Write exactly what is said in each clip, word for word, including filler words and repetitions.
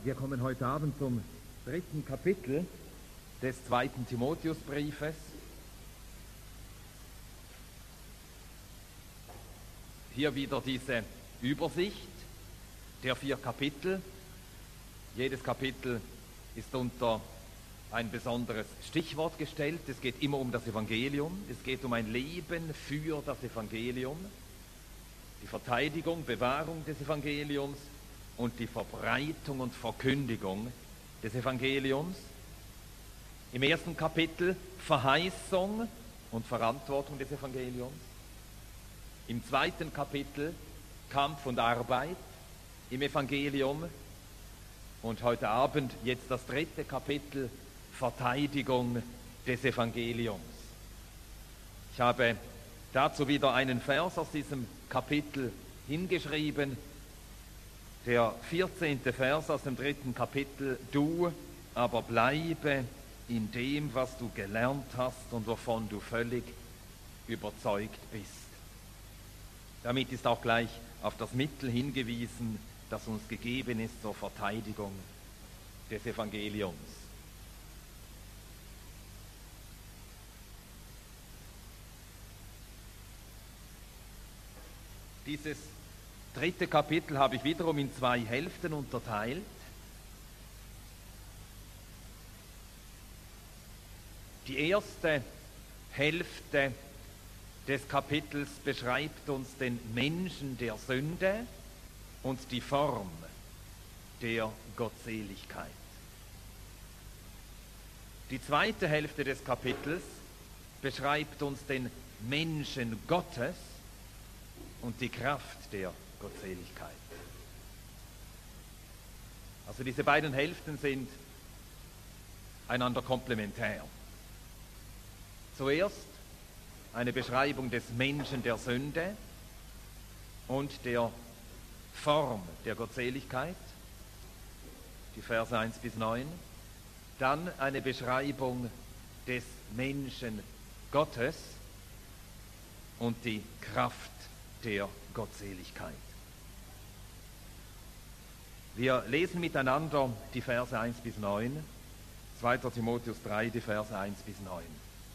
Wir kommen heute Abend zum dritten Kapitel des zweiten Timotheusbriefes. Hier wieder diese Übersicht der vier Kapitel. Jedes Kapitel ist unter ein besonderes Stichwort gestellt. Es geht immer um das Evangelium. Es geht um ein Leben für das Evangelium, die Verteidigung, Bewahrung des Evangeliums und die Verbreitung und Verkündigung des Evangeliums. Im ersten Kapitel Verheißung und Verantwortung des Evangeliums. Im zweiten Kapitel Kampf und Arbeit im Evangelium. Und heute Abend jetzt das dritte Kapitel Verteidigung des Evangeliums. Ich habe dazu wieder einen Vers aus diesem Kapitel hingeschrieben. Der vierzehnte Vers aus dem dritten Kapitel. Du aber bleibe in dem, was du gelernt hast und wovon du völlig überzeugt bist. Damit ist auch gleich auf das Mittel hingewiesen, das uns gegeben ist zur Verteidigung des Evangeliums. Dieses dritte Kapitel habe ich wiederum in zwei Hälften unterteilt. Die erste Hälfte des Kapitels beschreibt uns den Menschen der Sünde und die Form der Gottseligkeit. Die zweite Hälfte des Kapitels beschreibt uns den Menschen Gottes und die Kraft der Gottseligkeit. Also diese beiden Hälften sind einander komplementär. Zuerst eine Beschreibung des Menschen der Sünde und der Form der Gottseligkeit, die Verse eins bis neun. Dann eine Beschreibung des Menschen Gottes und die Kraft der Gottseligkeit. Wir lesen miteinander die Verse eins bis neun, zweiter Timotheus drei, die Verse eins bis neun.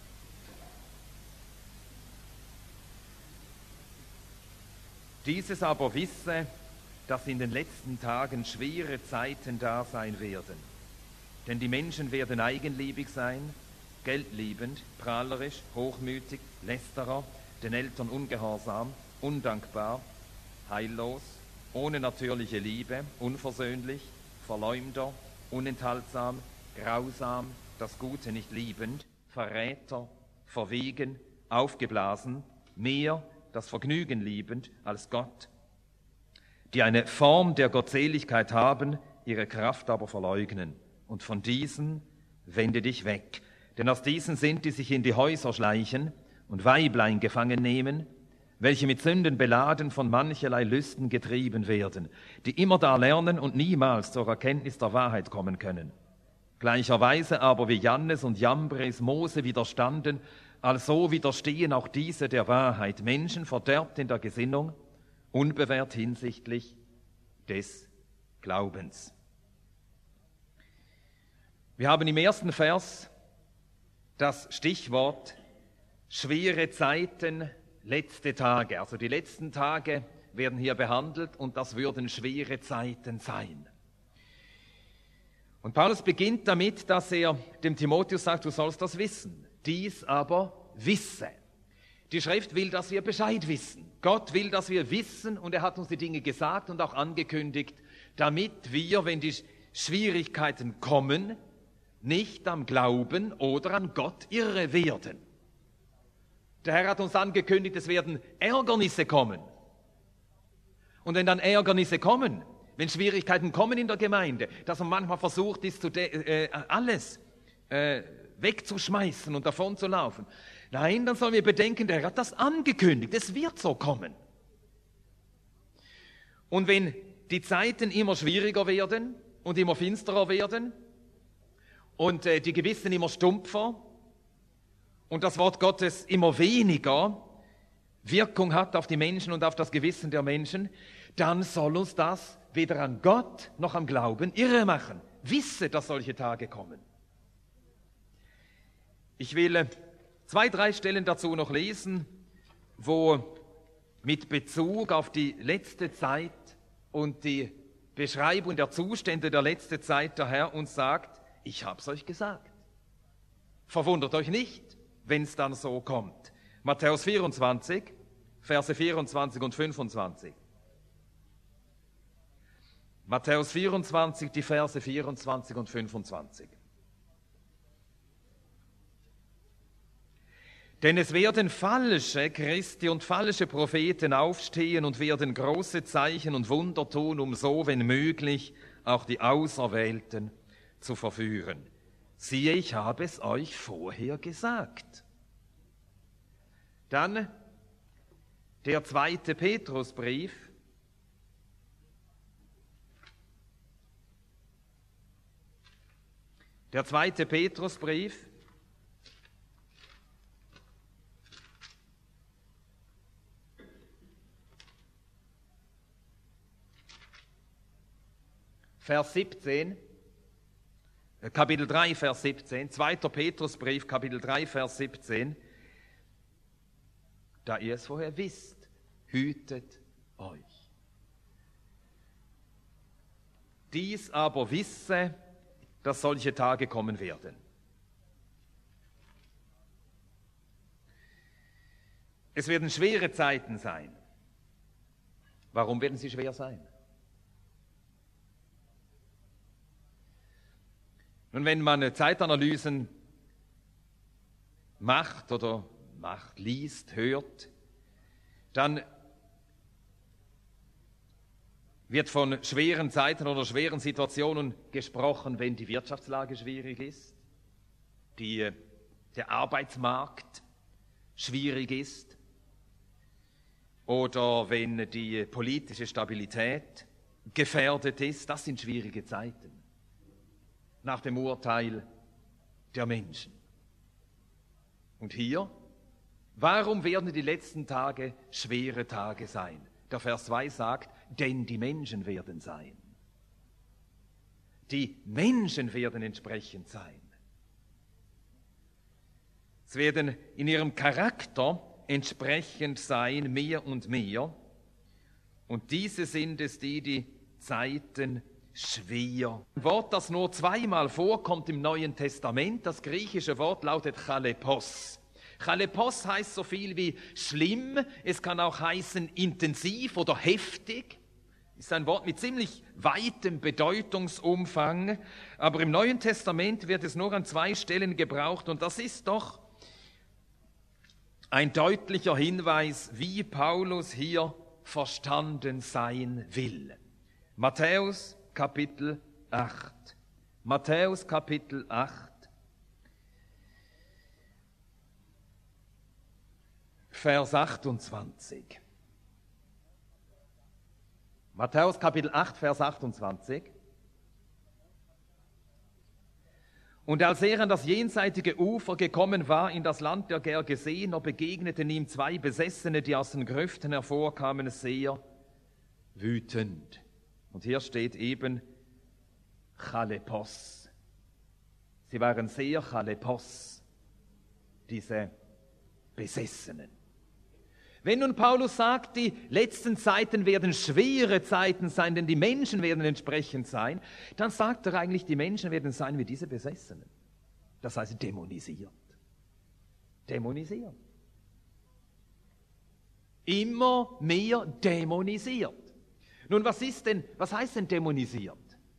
Dieses aber wisse, dass in den letzten Tagen schwere Zeiten da sein werden. Denn die Menschen werden eigenliebig sein, geldliebend, prahlerisch, hochmütig, lästerer, den Eltern ungehorsam, undankbar, heillos, ohne natürliche Liebe, unversöhnlich, Verleumder, unenthaltsam, grausam, das Gute nicht liebend, Verräter, verwegen, aufgeblasen, mehr das Vergnügen liebend als Gott, die eine Form der Gottseligkeit haben, ihre Kraft aber verleugnen. Und von diesen wende dich weg. Denn aus diesen sind, die sich in die Häuser schleichen und Weiblein gefangen nehmen, welche mit Sünden beladen von mancherlei Lüsten getrieben werden, die immer da lernen und niemals zur Erkenntnis der Wahrheit kommen können. Gleicherweise aber wie Jannes und Jambres Mose widerstanden, also widerstehen auch diese der Wahrheit, Menschen verderbt in der Gesinnung, unbewährt hinsichtlich des Glaubens. Wir haben im ersten Vers das Stichwort schwere Zeiten, letzte Tage. Also die letzten Tage werden hier behandelt und das würden schwere Zeiten sein. Und Paulus beginnt damit, dass er dem Timotheus sagt, du sollst das wissen. Dies aber wisse. Die Schrift will, dass wir Bescheid wissen. Gott will, dass wir wissen und er hat uns die Dinge gesagt und auch angekündigt, damit wir, wenn die Schwierigkeiten kommen, nicht am Glauben oder an Gott irre werden. Der Herr hat uns angekündigt, es werden Ärgernisse kommen. Und wenn dann Ärgernisse kommen, wenn Schwierigkeiten kommen in der Gemeinde, dass man manchmal versucht ist, zu de- äh, alles äh, wegzuschmeißen und davon zu laufen. Nein, dann sollen wir bedenken, der Herr hat das angekündigt, es wird so kommen. Und wenn die Zeiten immer schwieriger werden und immer finsterer werden und äh, die Gewissen immer stumpfer und das Wort Gottes immer weniger Wirkung hat auf die Menschen und auf das Gewissen der Menschen, dann soll uns das weder an Gott noch am Glauben irre machen. Wisse, dass solche Tage kommen. Ich will zwei, drei Stellen dazu noch lesen, wo mit Bezug auf die letzte Zeit und die Beschreibung der Zustände der letzten Zeit der Herr uns sagt, ich hab's euch gesagt. Verwundert euch nicht, wenn es dann so kommt. Matthäus vierundzwanzig, Verse vierundzwanzig und fünfundzwanzig. Matthäus vierundzwanzig, die Verse vierundzwanzig und fünfundzwanzig. Denn es werden falsche Christi und falsche Propheten aufstehen und werden große Zeichen und Wunder tun, um so, wenn möglich, auch die Auserwählten zu verführen. Siehe, ich habe es euch vorher gesagt. Dann der zweite Petrusbrief. Der zweite Petrusbrief. Vers siebzehn, Kapitel drei, Vers siebzehn, zweiter Petrusbrief, Kapitel drei, Vers siebzehn. Da ihr es vorher wisst, hütet euch. Dies aber wisse, dass solche Tage kommen werden. Es werden schwere Zeiten sein. Warum werden sie schwer sein? Und wenn man Zeitanalysen macht oder macht, liest, hört, dann wird von schweren Zeiten oder schweren Situationen gesprochen, wenn die Wirtschaftslage schwierig ist, die, der Arbeitsmarkt schwierig ist oder wenn die politische Stabilität gefährdet ist. Das sind schwierige Zeiten. Nach dem Urteil der Menschen. Und hier, warum werden die letzten Tage schwere Tage sein? Der Vers zwei sagt, denn die Menschen werden sein. Die Menschen werden entsprechend sein. Es werden in ihrem Charakter entsprechend sein, mehr und mehr. Und diese sind es, die die Zeiten schwer. Ein Wort, das nur zweimal vorkommt im Neuen Testament, das griechische Wort lautet Chalepos. Chalepos heißt so viel wie schlimm, es kann auch heißen intensiv oder heftig. Ist ein Wort mit ziemlich weitem Bedeutungsumfang, aber im Neuen Testament wird es nur an zwei Stellen gebraucht und das ist doch ein deutlicher Hinweis, wie Paulus hier verstanden sein will. Matthäus Kapitel acht. Matthäus Kapitel acht. Vers achtundzwanzig. Matthäus Kapitel acht, Vers achtundzwanzig. Und als er an das jenseitige Ufer gekommen war, in das Land der Gergesener, begegneten ihm zwei Besessene, die aus den Grüften hervorkamen, sehr wütend. Und hier steht eben Chalepos. Sie waren sehr Chalepos, diese Besessenen. Wenn nun Paulus sagt, die letzten Zeiten werden schwere Zeiten sein, denn die Menschen werden entsprechend sein, dann sagt er eigentlich, die Menschen werden sein wie diese Besessenen. Das heißt dämonisiert. Dämonisiert. Immer mehr dämonisiert. Nun, was ist denn, was heißt denn dämonisiert?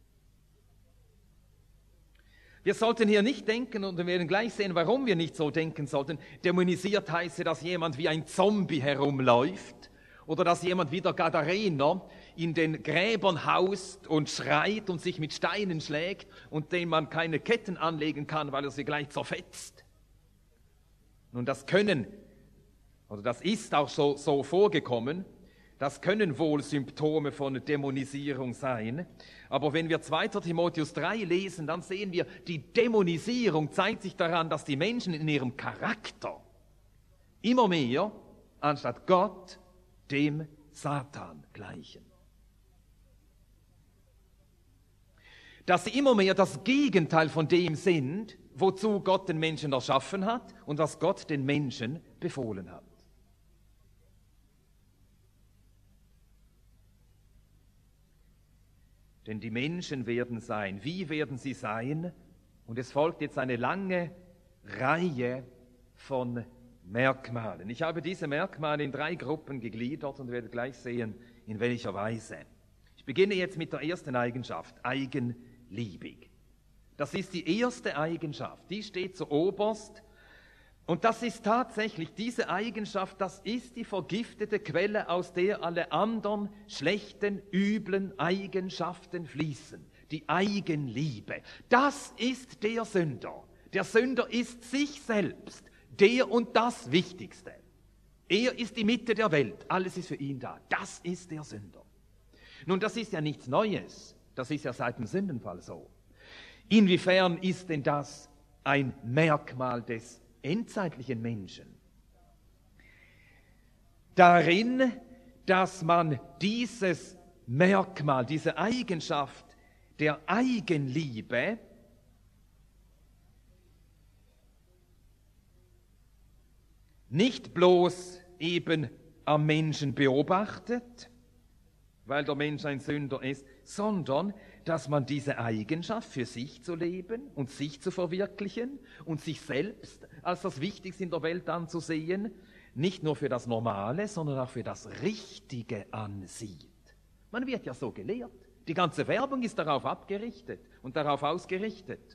Wir sollten hier nicht denken, und wir werden gleich sehen, warum wir nicht so denken sollten. Dämonisiert heiße, dass jemand wie ein Zombie herumläuft oder dass jemand wie der Gadarener in den Gräbern haust und schreit und sich mit Steinen schlägt und dem man keine Ketten anlegen kann, weil er sie gleich zerfetzt. Nun, das können, oder das ist auch so, so vorgekommen, das können wohl Symptome von Dämonisierung sein. Aber wenn wir zweiter Timotheus drei lesen, dann sehen wir, die Dämonisierung zeigt sich daran, dass die Menschen in ihrem Charakter immer mehr, anstatt Gott, dem Satan gleichen. dass sie immer mehr das Gegenteil von dem sind, wozu Gott den Menschen erschaffen hat und was Gott den Menschen befohlen hat. Denn die Menschen werden sein. Wie werden sie sein? Und es folgt jetzt eine lange Reihe von Merkmalen. Ich habe diese Merkmale in drei Gruppen gegliedert und werde gleich sehen, in welcher Weise. Ich beginne jetzt mit der ersten Eigenschaft, eigenliebig. Das ist die erste Eigenschaft, die steht zuoberst. Und das ist tatsächlich, diese Eigenschaft, das ist die vergiftete Quelle, aus der alle anderen schlechten, üblen Eigenschaften fließen. Die Eigenliebe. Das ist der Sünder. Der Sünder ist sich selbst, der und das Wichtigste. Er ist die Mitte der Welt, alles ist für ihn da. Das ist der Sünder. Nun, das ist ja nichts Neues. Das ist ja seit dem Sündenfall so. Inwiefern ist denn das ein Merkmal des endzeitlichen Menschen? Darin, dass man dieses Merkmal, diese Eigenschaft der Eigenliebe nicht bloß eben am Menschen beobachtet, weil der Mensch ein Sünder ist, sondern dass man diese Eigenschaft für sich zu leben und sich zu verwirklichen und sich selbst als das Wichtigste in der Welt anzusehen, nicht nur für das Normale, sondern auch für das Richtige ansieht. Man wird ja so gelehrt. Die ganze Werbung ist darauf abgerichtet und darauf ausgerichtet,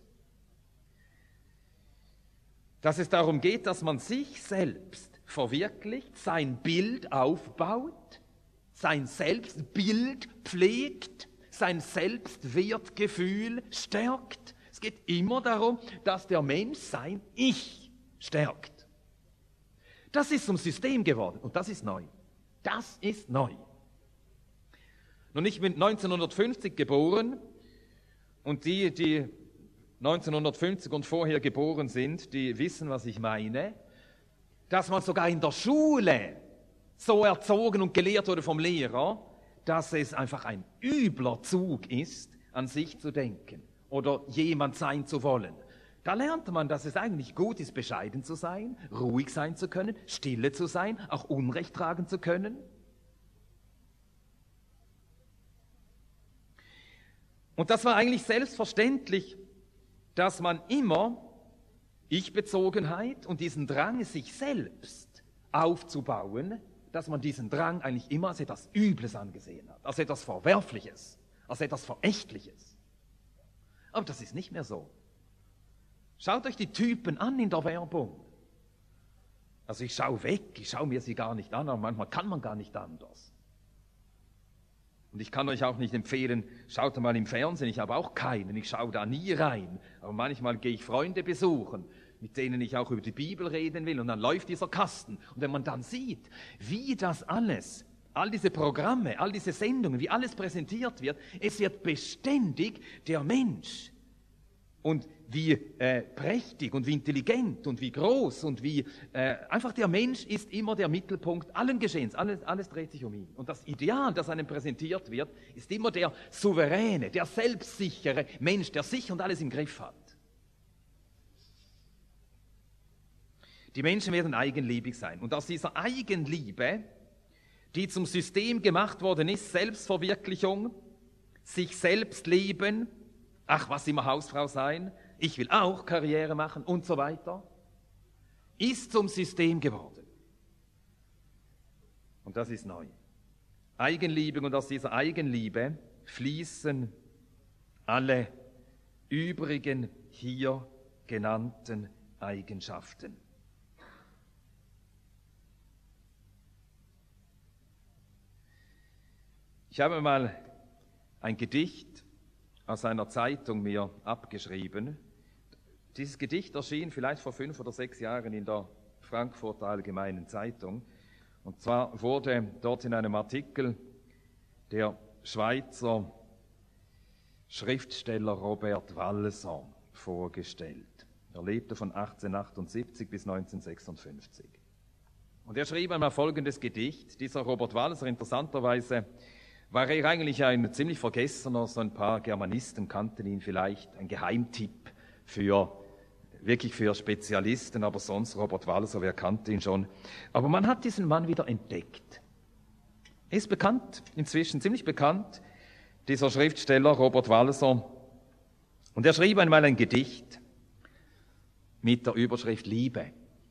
dass es darum geht, dass man sich selbst verwirklicht, sein Bild aufbaut, sein Selbstbild pflegt, sein Selbstwertgefühl stärkt. Es geht immer darum, dass der Mensch sein Ich stärkt. Das ist zum System geworden und das ist neu. Das ist neu. Nun, ich bin neunzehnhundertfünfzig geboren und die, die neunzehnhundertfünfzig und vorher geboren sind, die wissen, was ich meine, dass man sogar in der Schule so erzogen und gelehrt wurde vom Lehrer, dass es einfach ein übler Zug ist, an sich zu denken oder jemand sein zu wollen. Da lernt man, dass es eigentlich gut ist, bescheiden zu sein, ruhig sein zu können, stille zu sein, auch Unrecht tragen zu können. Und das war eigentlich selbstverständlich, dass man immer Ich-Bezogenheit und diesen Drang, sich selbst aufzubauen, dass man diesen Drang eigentlich immer als etwas Übles angesehen hat, als etwas Verwerfliches, als etwas Verächtliches. Aber das ist nicht mehr so. Schaut euch die Typen an in der Werbung. Also ich schaue weg, ich schaue mir sie gar nicht an, aber manchmal kann man gar nicht anders. Und ich kann euch auch nicht empfehlen, schaut mal im Fernsehen, ich habe auch keinen, ich schaue da nie rein. Aber manchmal gehe ich Freunde besuchen, mit denen ich auch über die Bibel reden will und dann läuft dieser Kasten. Und wenn man dann sieht, wie das alles, all diese Programme, all diese Sendungen, wie alles präsentiert wird, es wird beständig der Mensch und wie äh, prächtig und wie intelligent und wie groß und wie äh, einfach der Mensch ist immer der Mittelpunkt allen Geschehens, alles, alles dreht sich um ihn. Und das Ideal, das einem präsentiert wird, ist immer der souveräne, der selbstsichere Mensch, der sich und alles im Griff hat. Die Menschen werden eigenliebig sein. Und aus dieser Eigenliebe, die zum System gemacht worden ist, Selbstverwirklichung, sich selbst leben, ach, was immer Hausfrau sein, ich will auch Karriere machen und so weiter, ist zum System geworden. Und das ist neu. Eigenliebe, und aus dieser Eigenliebe fließen alle übrigen hier genannten Eigenschaften. Ich habe mal ein Gedicht aus einer Zeitung mir abgeschrieben. Dieses Gedicht erschien vielleicht vor fünf oder sechs Jahren in der Frankfurter Allgemeinen Zeitung. Und zwar wurde dort in einem Artikel der Schweizer Schriftsteller Robert Walser vorgestellt. Er lebte von achtzehnhundertachtundsiebzig bis neunzehnhundertsechsundfünfzig. Und er schrieb einmal folgendes Gedicht. Dieser Robert Walser, interessanterweise, war er eigentlich ein ziemlich vergessener, so ein paar Germanisten kannten ihn vielleicht, ein Geheimtipp für, wirklich für Spezialisten, aber sonst Robert Walser, wer kannte ihn schon. Aber man hat diesen Mann wieder entdeckt. Er ist bekannt, inzwischen ziemlich bekannt, dieser Schriftsteller Robert Walser. Und er schrieb einmal ein Gedicht mit der Überschrift Liebe.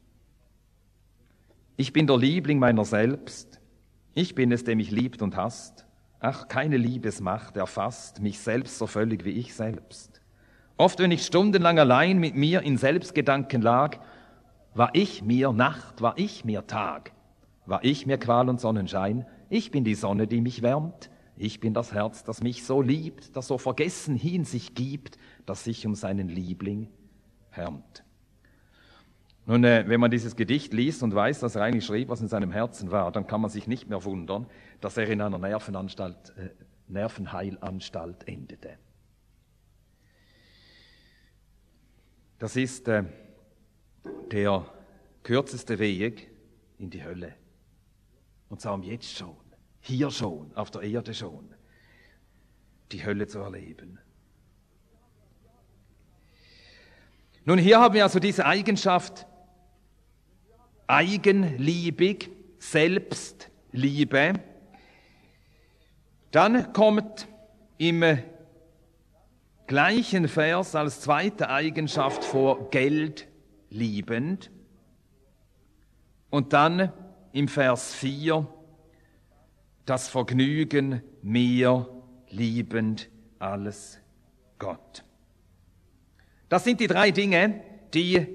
Ich bin der Liebling meiner selbst, ich bin es, der mich liebt und hasst. Ach, keine Liebesmacht erfasst mich selbst so völlig wie ich selbst. Oft, wenn ich stundenlang allein mit mir in Selbstgedanken lag, war ich mir Nacht, war ich mir Tag, war ich mir Qual und Sonnenschein. Ich bin die Sonne, die mich wärmt, ich bin das Herz, das mich so liebt, das so vergessen hin sich gibt, das sich um seinen Liebling härmt. Nun, äh, wenn man dieses Gedicht liest und weiß, dass er eigentlich schrieb, was in seinem Herzen war, dann kann man sich nicht mehr wundern, dass er in einer Nervenanstalt, äh, Nervenheilanstalt endete. Das ist äh, der kürzeste Weg in die Hölle. Und zwar um jetzt schon, hier schon, auf der Erde schon, die Hölle zu erleben. Nun, hier haben wir also diese Eigenschaft, eigenliebig, Selbstliebe. Dann kommt im gleichen Vers als zweite Eigenschaft vor, geldliebend. Und dann im Vers vier, das Vergnügen mehr liebend als Gott. Das sind die drei Dinge, die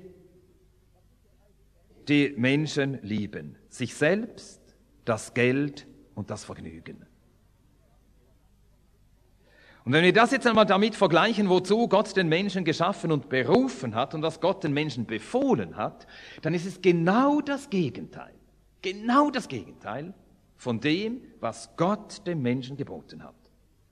die Menschen lieben. Sich selbst, das Geld und das Vergnügen. Und wenn wir das jetzt einmal damit vergleichen, wozu Gott den Menschen geschaffen und berufen hat und was Gott den Menschen befohlen hat, dann ist es genau das Gegenteil. Genau das Gegenteil von dem, was Gott dem Menschen geboten hat.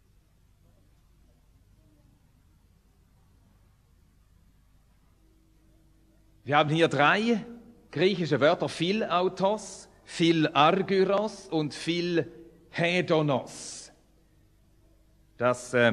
Wir haben hier drei griechische Wörter, Philautos, Philargyros und Philhedonos. Das äh,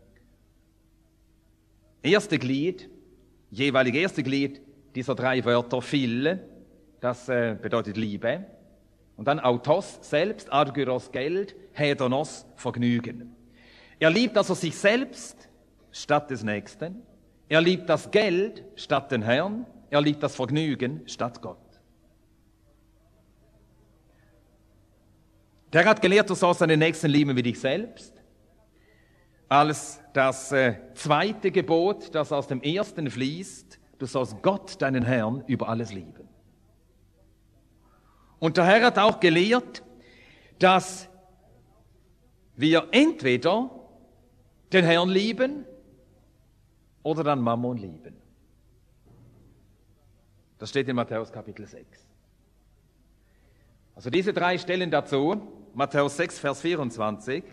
erste Glied, jeweilige erste Glied dieser drei Wörter, Phil, das äh, bedeutet Liebe. Und dann Autos, selbst, Argyros, Geld, Hedonos, Vergnügen. Er liebt also sich selbst statt des Nächsten. Er liebt das Geld statt den Herrn. Er liebt das Vergnügen statt Gott. Der hat gelehrt, du sollst deinen Nächsten lieben wie dich selbst. Als das äh, zweite Gebot, das aus dem ersten fließt, du sollst Gott, deinen Herrn, über alles lieben. Und der Herr hat auch gelehrt, dass wir entweder den Herrn lieben oder dann Mammon lieben. Das steht in Matthäus Kapitel sechs. Also diese drei Stellen dazu, Matthäus sechs, Vers vierundzwanzig.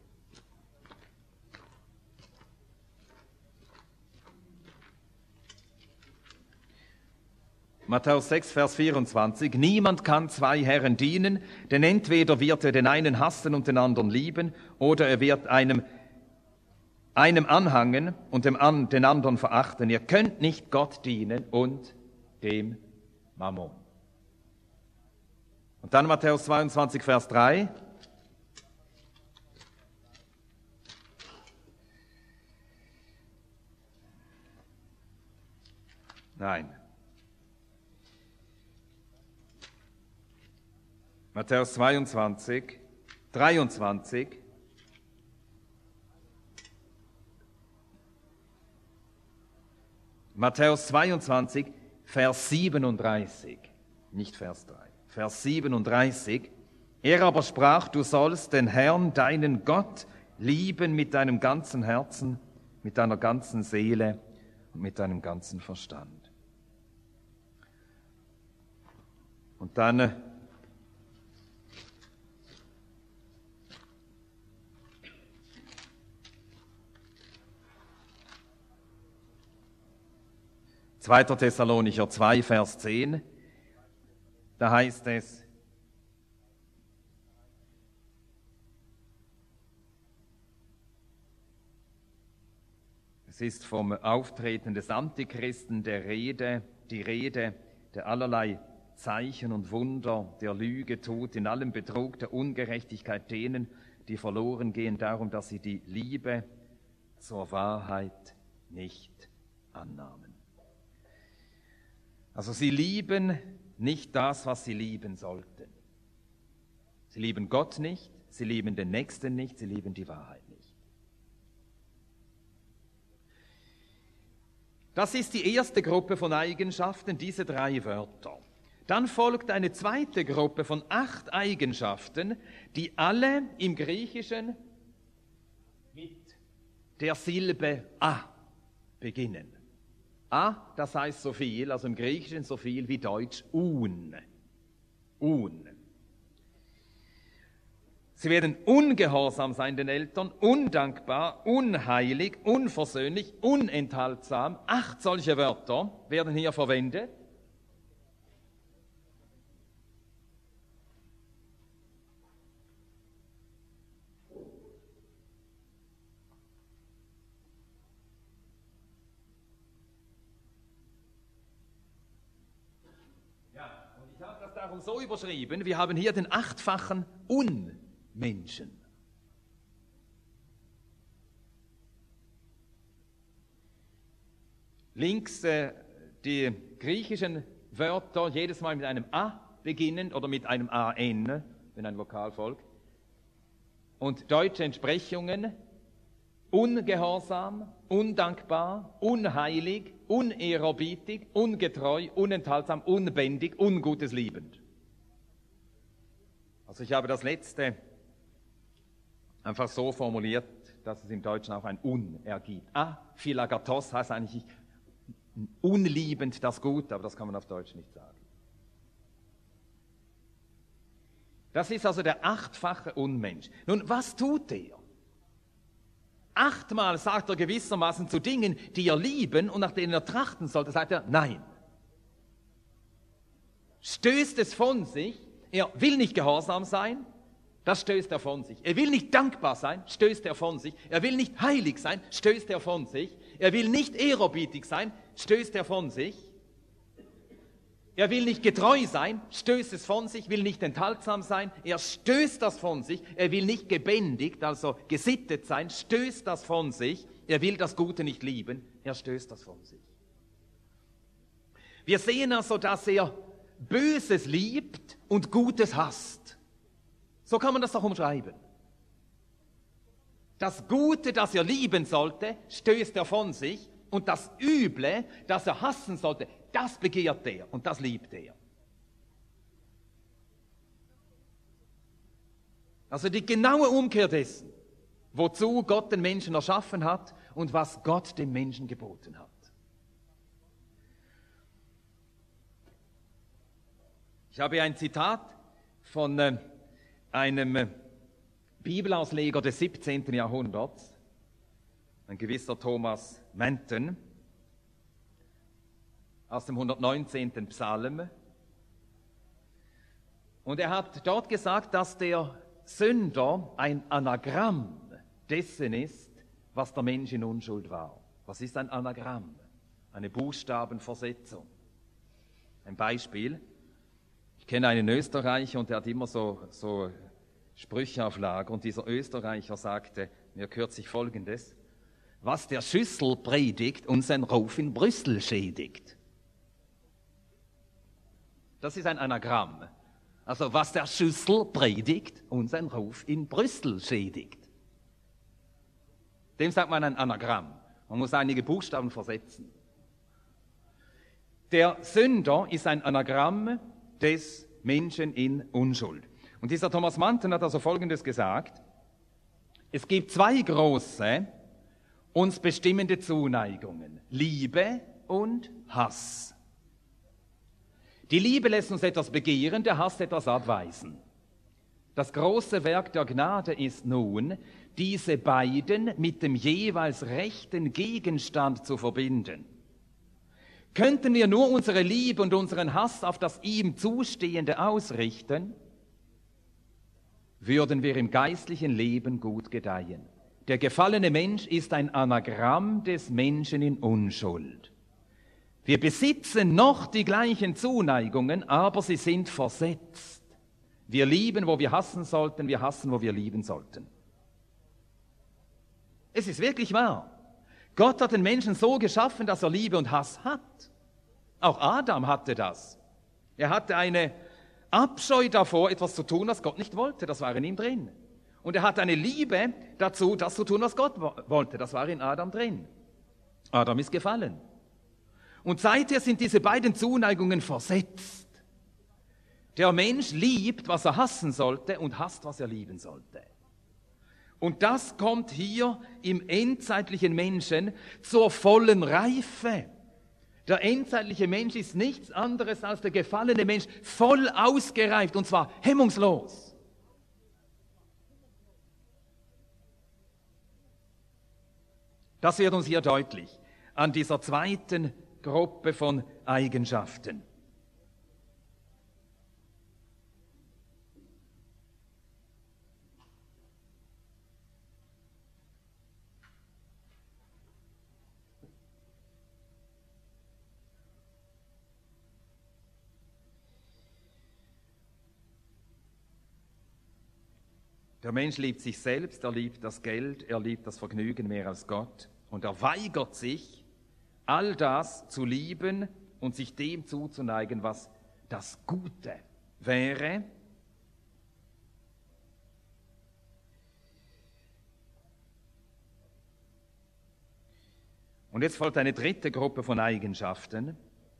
Matthäus sechs, Vers vierundzwanzig. Niemand kann zwei Herren dienen, denn entweder wird er den einen hassen und den anderen lieben, oder er wird einem, einem anhangen und dem an, den anderen verachten. Ihr könnt nicht Gott dienen und dem Mammon. Und dann Matthäus zweiundzwanzig, Vers drei. Nein. Matthäus zweiundzwanzig, dreiundzwanzig. Matthäus zweiundzwanzig, Vers siebenunddreißig, nicht Vers drei, Vers siebenunddreißig. Er aber sprach, du sollst den Herrn, deinen Gott, lieben mit deinem ganzen Herzen, mit deiner ganzen Seele und mit deinem ganzen Verstand. Und dann zweiter Thessalonicher zwei, Vers zehn, da heißt es, Es ist vom Auftreten des Antichristen der Rede, die Rede, der allerlei Zeichen und Wunder, der Lüge tut, in allem Betrug, der Ungerechtigkeit denen, die verloren gehen, darum, dass sie die Liebe zur Wahrheit nicht annahmen. Also sie lieben nicht das, was sie lieben sollten. Sie lieben Gott nicht, sie lieben den Nächsten nicht, sie lieben die Wahrheit nicht. Das ist die erste Gruppe von Eigenschaften, diese drei Wörter. Dann folgt eine zweite Gruppe von acht Eigenschaften, die alle im Griechischen mit der Silbe a beginnen. A, das heißt so viel, also im Griechischen so viel wie Deutsch un. Un. Sie werden ungehorsam sein den Eltern, undankbar, unheilig, unversöhnlich, unenthaltsam. Acht solche Wörter werden hier verwendet. Ich habe das darum so überschrieben, wir haben hier den achtfachen Unmenschen. Links äh, die griechischen Wörter, jedes Mal mit einem A beginnend oder mit einem A N, wenn ein Vokal folgt. Und deutsche Entsprechungen: ungehorsam, undankbar, unheilig, unehrerbietig, ungetreu, unenthaltsam, unbändig, ungutes liebend. Also ich habe das letzte einfach so formuliert, dass es im Deutschen auch ein Un ergibt. Ah, philagatos heißt eigentlich unliebend das Gute, aber das kann man auf Deutsch nicht sagen. Das ist also der achtfache Unmensch. Nun, was tut er? Achtmal sagt er gewissermaßen zu Dingen, die er lieben und nach denen er trachten sollte, sagt er nein. Stößt es von sich, er will nicht gehorsam sein, das stößt er von sich. Er will nicht dankbar sein, stößt er von sich. Er will nicht heilig sein, stößt er von sich. Er will nicht ehrerbietig sein, stößt er von sich. Er will nicht getreu sein, stößt es von sich, will nicht enthaltsam sein, er stößt das von sich. Er will nicht gebändigt, also gesittet sein, stößt das von sich. Er will das Gute nicht lieben, er stößt das von sich. Wir sehen also, dass er Böses liebt und Gutes hasst. So kann man das doch umschreiben. Das Gute, das er lieben sollte, stößt er von sich, und das Üble, das er hassen sollte, das begehrt er und das liebt er. Also die genaue Umkehr dessen, wozu Gott den Menschen erschaffen hat und was Gott dem Menschen geboten hat. Ich habe ein Zitat von äh, einem äh, Bibelausleger des siebzehnten Jahrhunderts, ein gewisser Thomas Manton, aus dem hundertneunzehnten Psalm. Und er hat dort gesagt, dass der Sünder ein Anagramm dessen ist, was der Mensch in Unschuld war. Was ist ein Anagramm? Eine Buchstabenversetzung. Ein Beispiel. Ich kenne einen Österreicher und der hat immer so, so Sprüche auf Lager. Und dieser Österreicher sagte mir kürzlich Folgendes: Was der Schüssel predigt, unseren Ruf in Brüssel schädigt. Das ist ein Anagramm. Also was der Schüssel predigt, unseren Ruf in Brüssel schädigt. Dem sagt man ein Anagramm. Man muss einige Buchstaben versetzen. Der Sünder ist ein Anagramm des Menschen in Unschuld. Und dieser Thomas Manton hat also Folgendes gesagt: Es gibt zwei große, uns bestimmende Zuneigungen: Liebe und Hass. Die Liebe lässt uns etwas begehren, der Hass etwas abweisen. Das große Werk der Gnade ist nun, diese beiden mit dem jeweils rechten Gegenstand zu verbinden. Könnten wir nur unsere Liebe und unseren Hass auf das ihm Zustehende ausrichten, würden wir im geistlichen Leben gut gedeihen. Der gefallene Mensch ist ein Anagramm des Menschen in Unschuld. Wir besitzen noch die gleichen Zuneigungen, aber sie sind versetzt. Wir lieben, wo wir hassen sollten, wir hassen, wo wir lieben sollten. Es ist wirklich wahr. Gott hat den Menschen so geschaffen, dass er Liebe und Hass hat. Auch Adam hatte das. Er hatte eine Abscheu davor, etwas zu tun, was Gott nicht wollte. Das war in ihm drin. Und er hatte eine Liebe dazu, das zu tun, was Gott wollte. Das war in Adam drin. Adam ist gefallen. Und seither sind diese beiden Zuneigungen versetzt. Der Mensch liebt, was er hassen sollte, und hasst, was er lieben sollte. Und das kommt hier im endzeitlichen Menschen zur vollen Reife. Der endzeitliche Mensch ist nichts anderes als der gefallene Mensch, voll ausgereift, und zwar hemmungslos. Das wird uns hier deutlich an dieser zweiten Gruppe von Eigenschaften. Der Mensch liebt sich selbst, er liebt das Geld, er liebt das Vergnügen mehr als Gott. Und er weigert sich, all das zu lieben und sich dem zuzuneigen, was das Gute wäre. Und jetzt folgt eine dritte Gruppe von Eigenschaften.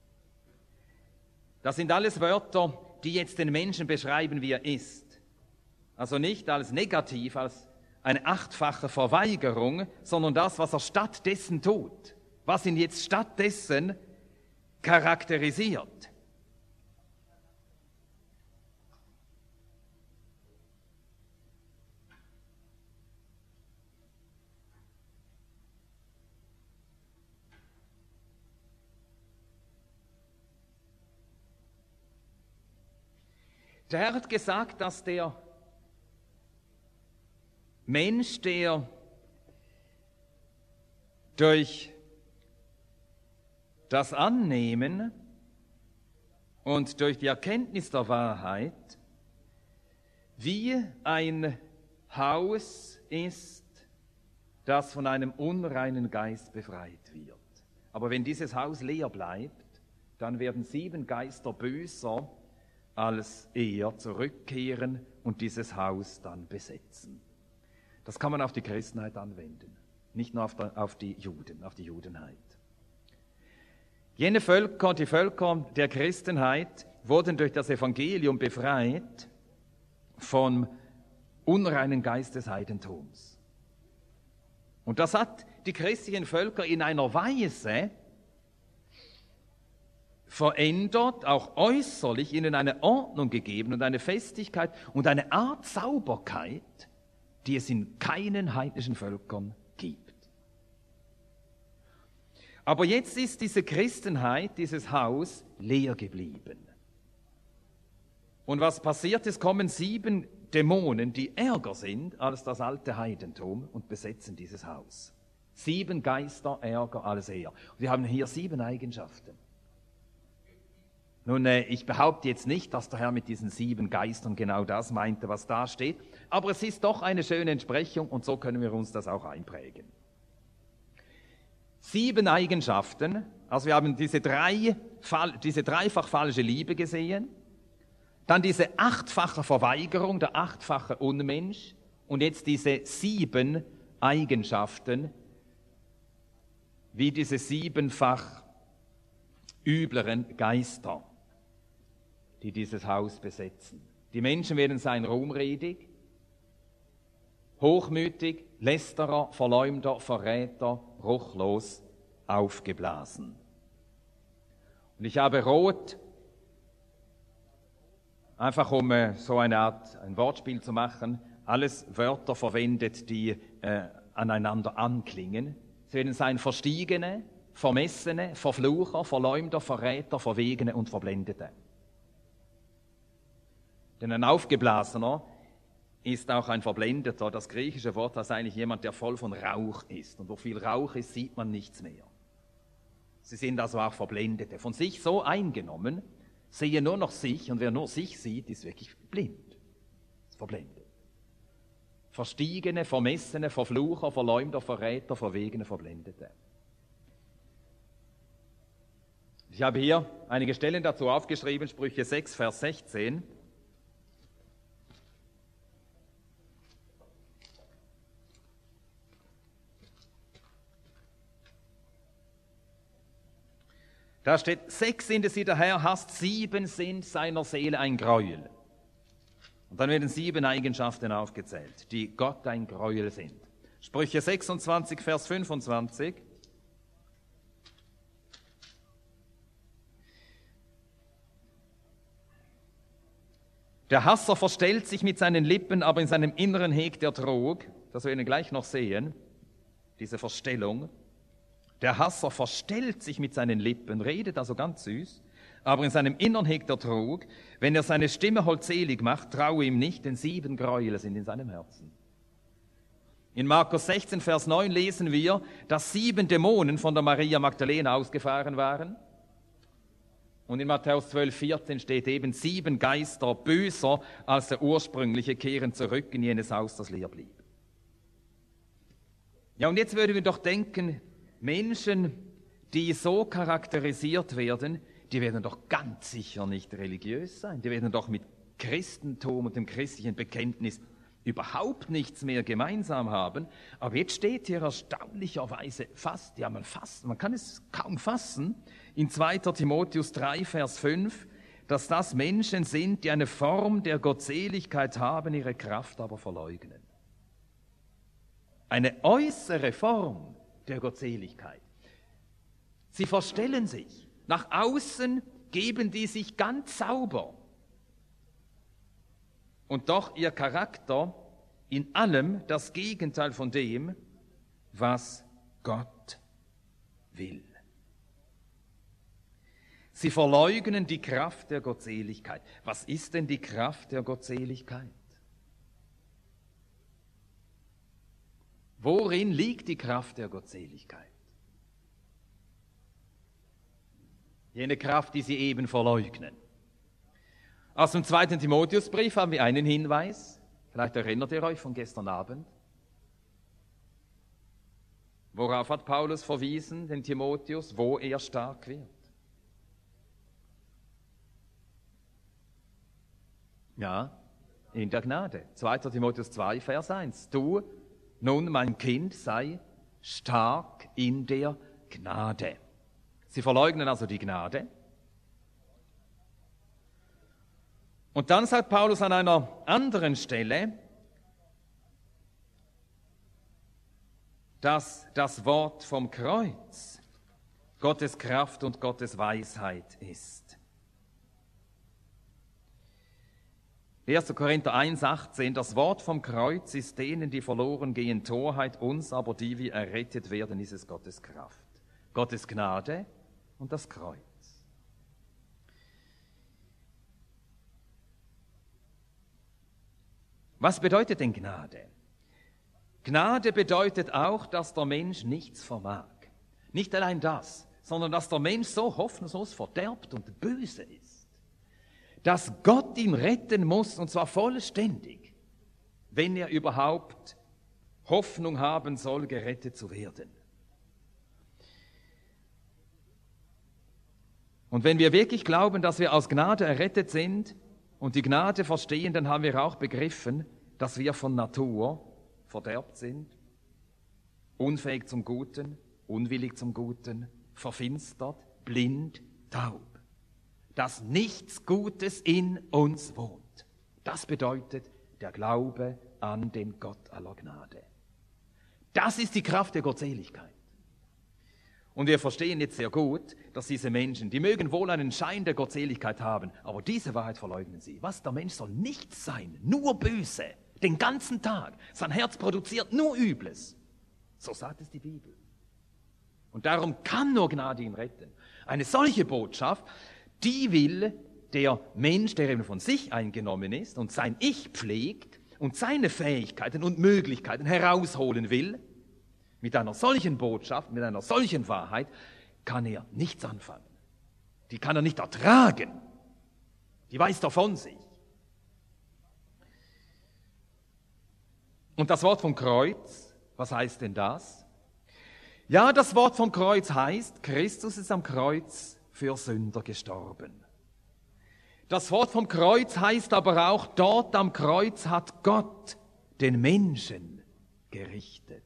Das sind alles Wörter, die jetzt den Menschen beschreiben, wie er ist. Also nicht als negativ, als eine achtfache Verweigerung, sondern das, was er stattdessen tut, was ihn jetzt stattdessen charakterisiert. Der Herr hat gesagt, dass der Mensch, der durch das Annehmen und durch die Erkenntnis der Wahrheit wie ein Haus ist, das von einem unreinen Geist befreit wird. Aber wenn dieses Haus leer bleibt, dann werden sieben Geister böser als er zurückkehren und dieses Haus dann besetzen. Das kann man auf die Christenheit anwenden, nicht nur auf, der, auf die Juden, auf die Judenheit. Jene Völker, die Völker der Christenheit, wurden durch das Evangelium befreit vom unreinen Geist des Heidentums. Und das hat die christlichen Völker in einer Weise verändert, auch äußerlich ihnen eine Ordnung gegeben und eine Festigkeit und eine Art Sauberkeit, die es in keinen heidnischen Völkern gibt. Aber jetzt ist diese Christenheit, dieses Haus, leer geblieben. Und was passiert? Es kommen sieben Dämonen, die ärger sind als das alte Heidentum und besetzen dieses Haus. Sieben Geister ärger als er. Und wir haben hier sieben Eigenschaften. Nun, äh, ich behaupte jetzt nicht, dass der Herr mit diesen sieben Geistern genau das meinte, was da steht, aber es ist doch eine schöne Entsprechung und so können wir uns das auch einprägen. Sieben Eigenschaften, also wir haben diese, drei, diese dreifach falsche Liebe gesehen, dann diese achtfache Verweigerung, der achtfache Unmensch und jetzt diese sieben Eigenschaften, wie diese siebenfach übleren Geister, die dieses Haus besetzen. Die Menschen werden sein ruhmredig, hochmütig, lästerer, Verleumder, Verräter, ruchlos, aufgeblasen. Und ich habe rot, einfach um äh, so eine Art ein Wortspiel zu machen, alles Wörter verwendet, die äh, aneinander anklingen. Es werden sein Verstiegene, Vermessene, Verflucher, Verleumder, Verräter, Verwegene und Verblendete. Denn ein Aufgeblasener ist auch ein Verblendeter. Das griechische Wort heißt eigentlich jemand, der voll von Rauch ist. Und wo viel Rauch ist, sieht man nichts mehr. Sie sind also auch Verblendete, von sich so eingenommen, sehe nur noch sich, und wer nur sich sieht, ist wirklich blind, ist verblendet. Verstiegene, Vermessene, Verflucher, Verleumder, Verräter, Verwegene, Verblendete. Ich habe hier einige Stellen dazu aufgeschrieben, Sprüche sechs, Vers sechzehn. Da steht, sechs sind es, die der Herr hasst, sieben sind seiner Seele ein Gräuel. Und dann werden sieben Eigenschaften aufgezählt, die Gott ein Gräuel sind. Sprüche sechsundzwanzig, Vers fünfundzwanzig. Der Hasser verstellt sich mit seinen Lippen, aber in seinem Inneren hegt er Trug. Das werden wir gleich noch sehen, diese Verstellung. Der Hasser verstellt sich mit seinen Lippen, redet also ganz süß, aber in seinem Innern hegt er Trug. Wenn er seine Stimme holdselig macht, traue ihm nicht, denn sieben Gräuel sind in seinem Herzen. In Markus sechzehn, Vers neun lesen wir, dass sieben Dämonen von der Maria Magdalena ausgefahren waren. Und in Matthäus zwölf, vierzehn steht eben, sieben Geister, böser als der ursprüngliche, kehren zurück in jenes Haus, das leer blieb. Ja, und jetzt würden wir doch denken, Menschen, die so charakterisiert werden, die werden doch ganz sicher nicht religiös sein. Die werden doch mit Christentum und dem christlichen Bekenntnis überhaupt nichts mehr gemeinsam haben. Aber jetzt steht hier erstaunlicherweise fast, ja man fast, man kann es kaum fassen, in zweiter Timotheus drei, Vers fünf, dass das Menschen sind, die eine Form der Gottseligkeit haben, ihre Kraft aber verleugnen. Eine äußere Form der Gottseligkeit. Sie verstellen sich. Nach außen geben die sich ganz sauber. Und doch ihr Charakter in allem das Gegenteil von dem, was Gott will. Sie verleugnen die Kraft der Gottseligkeit. Was ist denn die Kraft der Gottseligkeit? Worin liegt die Kraft der Gottseligkeit? Jene Kraft, die sie eben verleugnen. Aus dem zweiten Timotheusbrief haben wir einen Hinweis. Vielleicht erinnert ihr euch von gestern Abend. Worauf hat Paulus verwiesen, den Timotheus, wo er stark wird? Ja, in der Gnade. zweiter Timotheus zwei, Vers eins. Du, nun, mein Kind, sei stark in der Gnade. Sie verleugnen also die Gnade. Und dann sagt Paulus an einer anderen Stelle, dass das Wort vom Kreuz Gottes Kraft und Gottes Weisheit ist. erster Korinther eins, achtzehn, das Wort vom Kreuz ist denen, die verloren gehen, Torheit, uns aber, die wir errettet werden, ist es Gottes Kraft. Gottes Gnade und das Kreuz. Was bedeutet denn Gnade? Gnade bedeutet auch, dass der Mensch nichts vermag. Nicht allein das, sondern dass der Mensch so hoffnungslos verderbt und böse ist, dass Gott ihn retten muss, und zwar vollständig, wenn er überhaupt Hoffnung haben soll, gerettet zu werden. Und wenn wir wirklich glauben, dass wir aus Gnade errettet sind und die Gnade verstehen, dann haben wir auch begriffen, dass wir von Natur verderbt sind, unfähig zum Guten, unwillig zum Guten, verfinstert, blind, taub. Dass nichts Gutes in uns wohnt. Das bedeutet der Glaube an den Gott aller Gnade. Das ist die Kraft der Gottseligkeit. Und wir verstehen jetzt sehr gut, dass diese Menschen, die mögen wohl einen Schein der Gottseligkeit haben, aber diese Wahrheit verleugnen sie. Was, der Mensch soll nichts sein, nur böse, den ganzen Tag. Sein Herz produziert nur Übles. So sagt es die Bibel. Und darum kann nur Gnade ihn retten. Eine solche Botschaft, die will der Mensch, der eben von sich eingenommen ist und sein Ich pflegt und seine Fähigkeiten und Möglichkeiten herausholen will, mit einer solchen Botschaft, mit einer solchen Wahrheit, kann er nichts anfangen. Die kann er nicht ertragen. Die weist er von sich. Und das Wort vom Kreuz, was heißt denn das? Ja, das Wort vom Kreuz heißt, Christus ist am Kreuz für Sünder gestorben. Das Wort vom Kreuz heißt aber auch, dort am Kreuz hat Gott den Menschen gerichtet.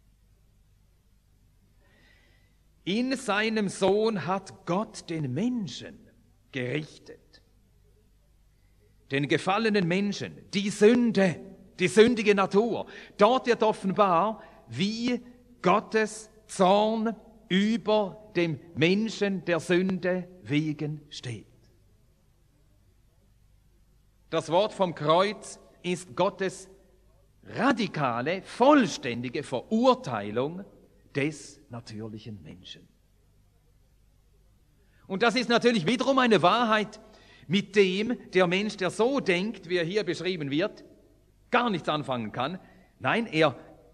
In seinem Sohn hat Gott den Menschen gerichtet. Den gefallenen Menschen, die Sünde, die sündige Natur. Dort wird offenbar, wie Gottes Zorn über dem Menschen der Sünde wegen steht. Das Wort vom Kreuz ist Gottes radikale, vollständige Verurteilung des natürlichen Menschen. Und das ist natürlich wiederum eine Wahrheit, mit dem der Mensch, der so denkt, wie er hier beschrieben wird, gar nichts anfangen kann. Nein, er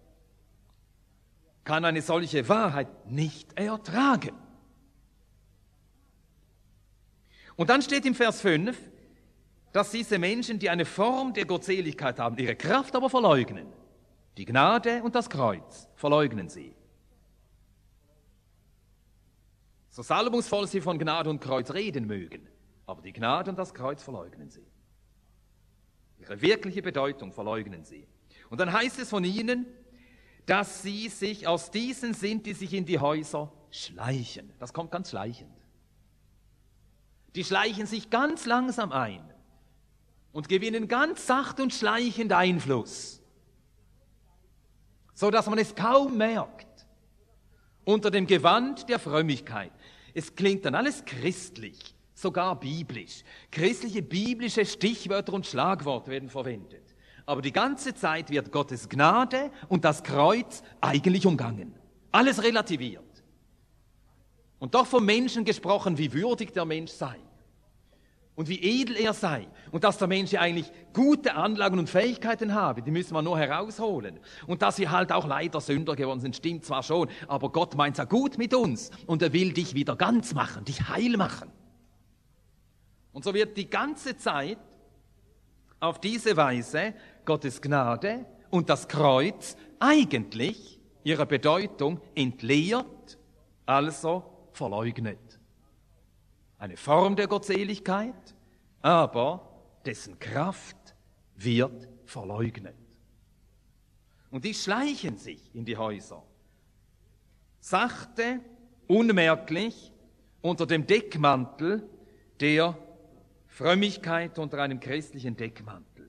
kann eine solche Wahrheit nicht ertragen. Und dann steht im Vers fünf, dass diese Menschen, die eine Form der Gottseligkeit haben, ihre Kraft aber verleugnen. Die Gnade und das Kreuz verleugnen sie. So salbungsvoll sie von Gnade und Kreuz reden mögen, aber die Gnade und das Kreuz verleugnen sie. Ihre wirkliche Bedeutung verleugnen sie. Und dann heißt es von ihnen, dass sie sich, aus diesen sind, die sich in die Häuser schleichen. Das kommt ganz schleichend. Die schleichen sich ganz langsam ein und gewinnen ganz sacht und schleichend Einfluss, so dass man es kaum merkt, unter dem Gewand der Frömmigkeit. Es klingt dann alles christlich, sogar biblisch. Christliche, biblische Stichwörter und Schlagworte werden verwendet. Aber die ganze Zeit wird Gottes Gnade und das Kreuz eigentlich umgangen. Alles relativiert. Und doch vom Menschen gesprochen, wie würdig der Mensch sei. Und wie edel er sei. Und dass der Mensch ja eigentlich gute Anlagen und Fähigkeiten habe, die müssen wir nur herausholen. Und dass wir halt auch leider Sünder geworden sind, stimmt zwar schon, aber Gott meint es ja gut mit uns. Und er will dich wieder ganz machen, dich heil machen. Und so wird die ganze Zeit auf diese Weise Gottes Gnade und das Kreuz eigentlich ihrer Bedeutung entleert, also verleugnet. Eine Form der Gottseligkeit, aber dessen Kraft wird verleugnet. Und die schleichen sich in die Häuser. Sachte, unmerklich, unter dem Deckmantel der Frömmigkeit, unter einem christlichen Deckmantel.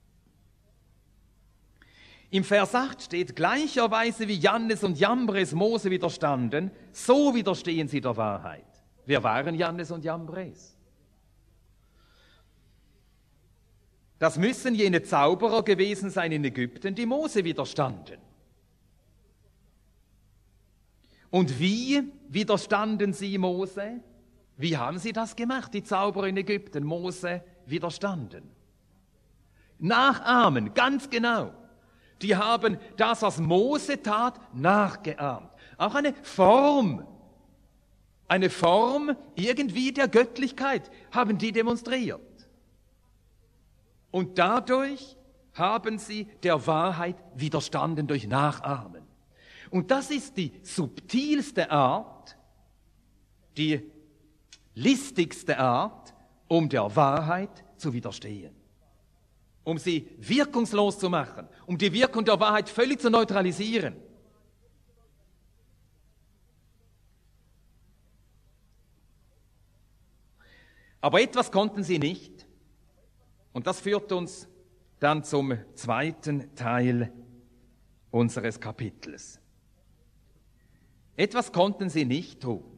Im Vers acht steht, gleicherweise wie Jannes und Jambres Mose widerstanden, so widerstehen sie der Wahrheit. Wer waren Jannes und Jambres? Das müssen jene Zauberer gewesen sein in Ägypten, die Mose widerstanden. Und wie widerstanden sie Mose? Wie haben sie das gemacht, die Zauberer in Ägypten, Mose widerstanden? Nachahmen, ganz genau. Die haben das, was Mose tat, nachgeahmt. Auch eine Form, eine Form irgendwie der Göttlichkeit haben die demonstriert. Und dadurch haben sie der Wahrheit widerstanden durch Nachahmen. Und das ist die subtilste Art, die listigste Art, um der Wahrheit zu widerstehen. Um sie wirkungslos zu machen, um die Wirkung der Wahrheit völlig zu neutralisieren. Aber etwas konnten sie nicht. Und das führt uns dann zum zweiten Teil unseres Kapitels. Etwas konnten sie nicht tun.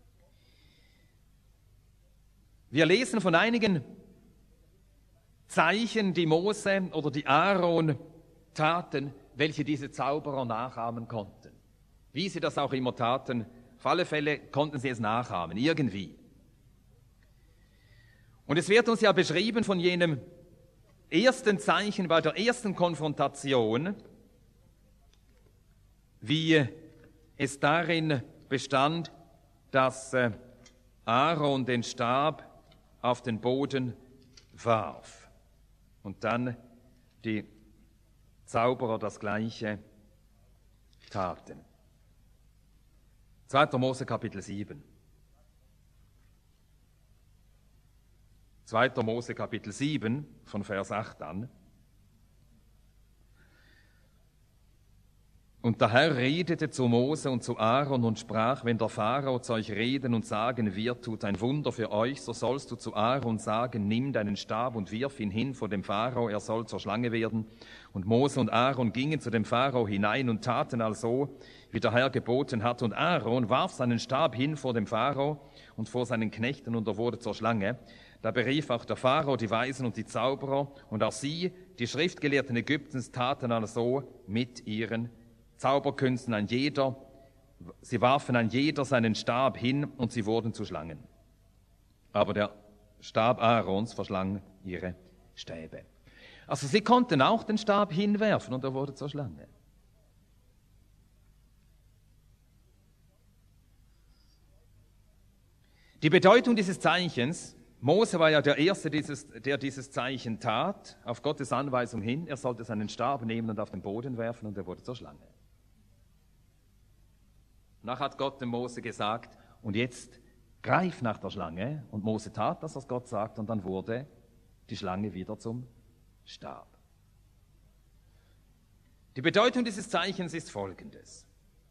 Wir lesen von einigen Zeichen, die Mose oder die Aaron taten, welche diese Zauberer nachahmen konnten. Wie sie das auch immer taten, auf alle Fälle konnten sie es nachahmen, irgendwie. Und es wird uns ja beschrieben von jenem ersten Zeichen, bei der ersten Konfrontation, wie es darin bestand, dass Aaron den Stab auf den Boden warf und dann die Zauberer das Gleiche taten. zweiter Mose Kapitel sieben. zweiter Mose Kapitel sieben von Vers acht an. Und der Herr redete zu Mose und zu Aaron und sprach, wenn der Pharao zu euch reden und sagen wird, tut ein Wunder für euch, so sollst du zu Aaron sagen, nimm deinen Stab und wirf ihn hin vor dem Pharao, er soll zur Schlange werden. Und Mose und Aaron gingen zu dem Pharao hinein und taten also, wie der Herr geboten hat. Und Aaron warf seinen Stab hin vor dem Pharao und vor seinen Knechten und er wurde zur Schlange. Da berief auch der Pharao die Weisen und die Zauberer und auch sie, die Schriftgelehrten Ägyptens, taten also mit ihren Zauberkünsten ein jeder, sie warfen ein jeder seinen Stab hin und sie wurden zu Schlangen. Aber der Stab Aarons verschlang ihre Stäbe. Also sie konnten auch den Stab hinwerfen und er wurde zur Schlange. Die Bedeutung dieses Zeichens, Mose war ja der Erste, dieses, der dieses Zeichen tat, auf Gottes Anweisung hin. Er sollte seinen Stab nehmen und auf den Boden werfen und er wurde zur Schlange. Danach hat Gott dem Mose gesagt, und jetzt greif nach der Schlange. Und Mose tat das, was Gott sagt, und dann wurde die Schlange wieder zum Stab. Die Bedeutung dieses Zeichens ist folgendes.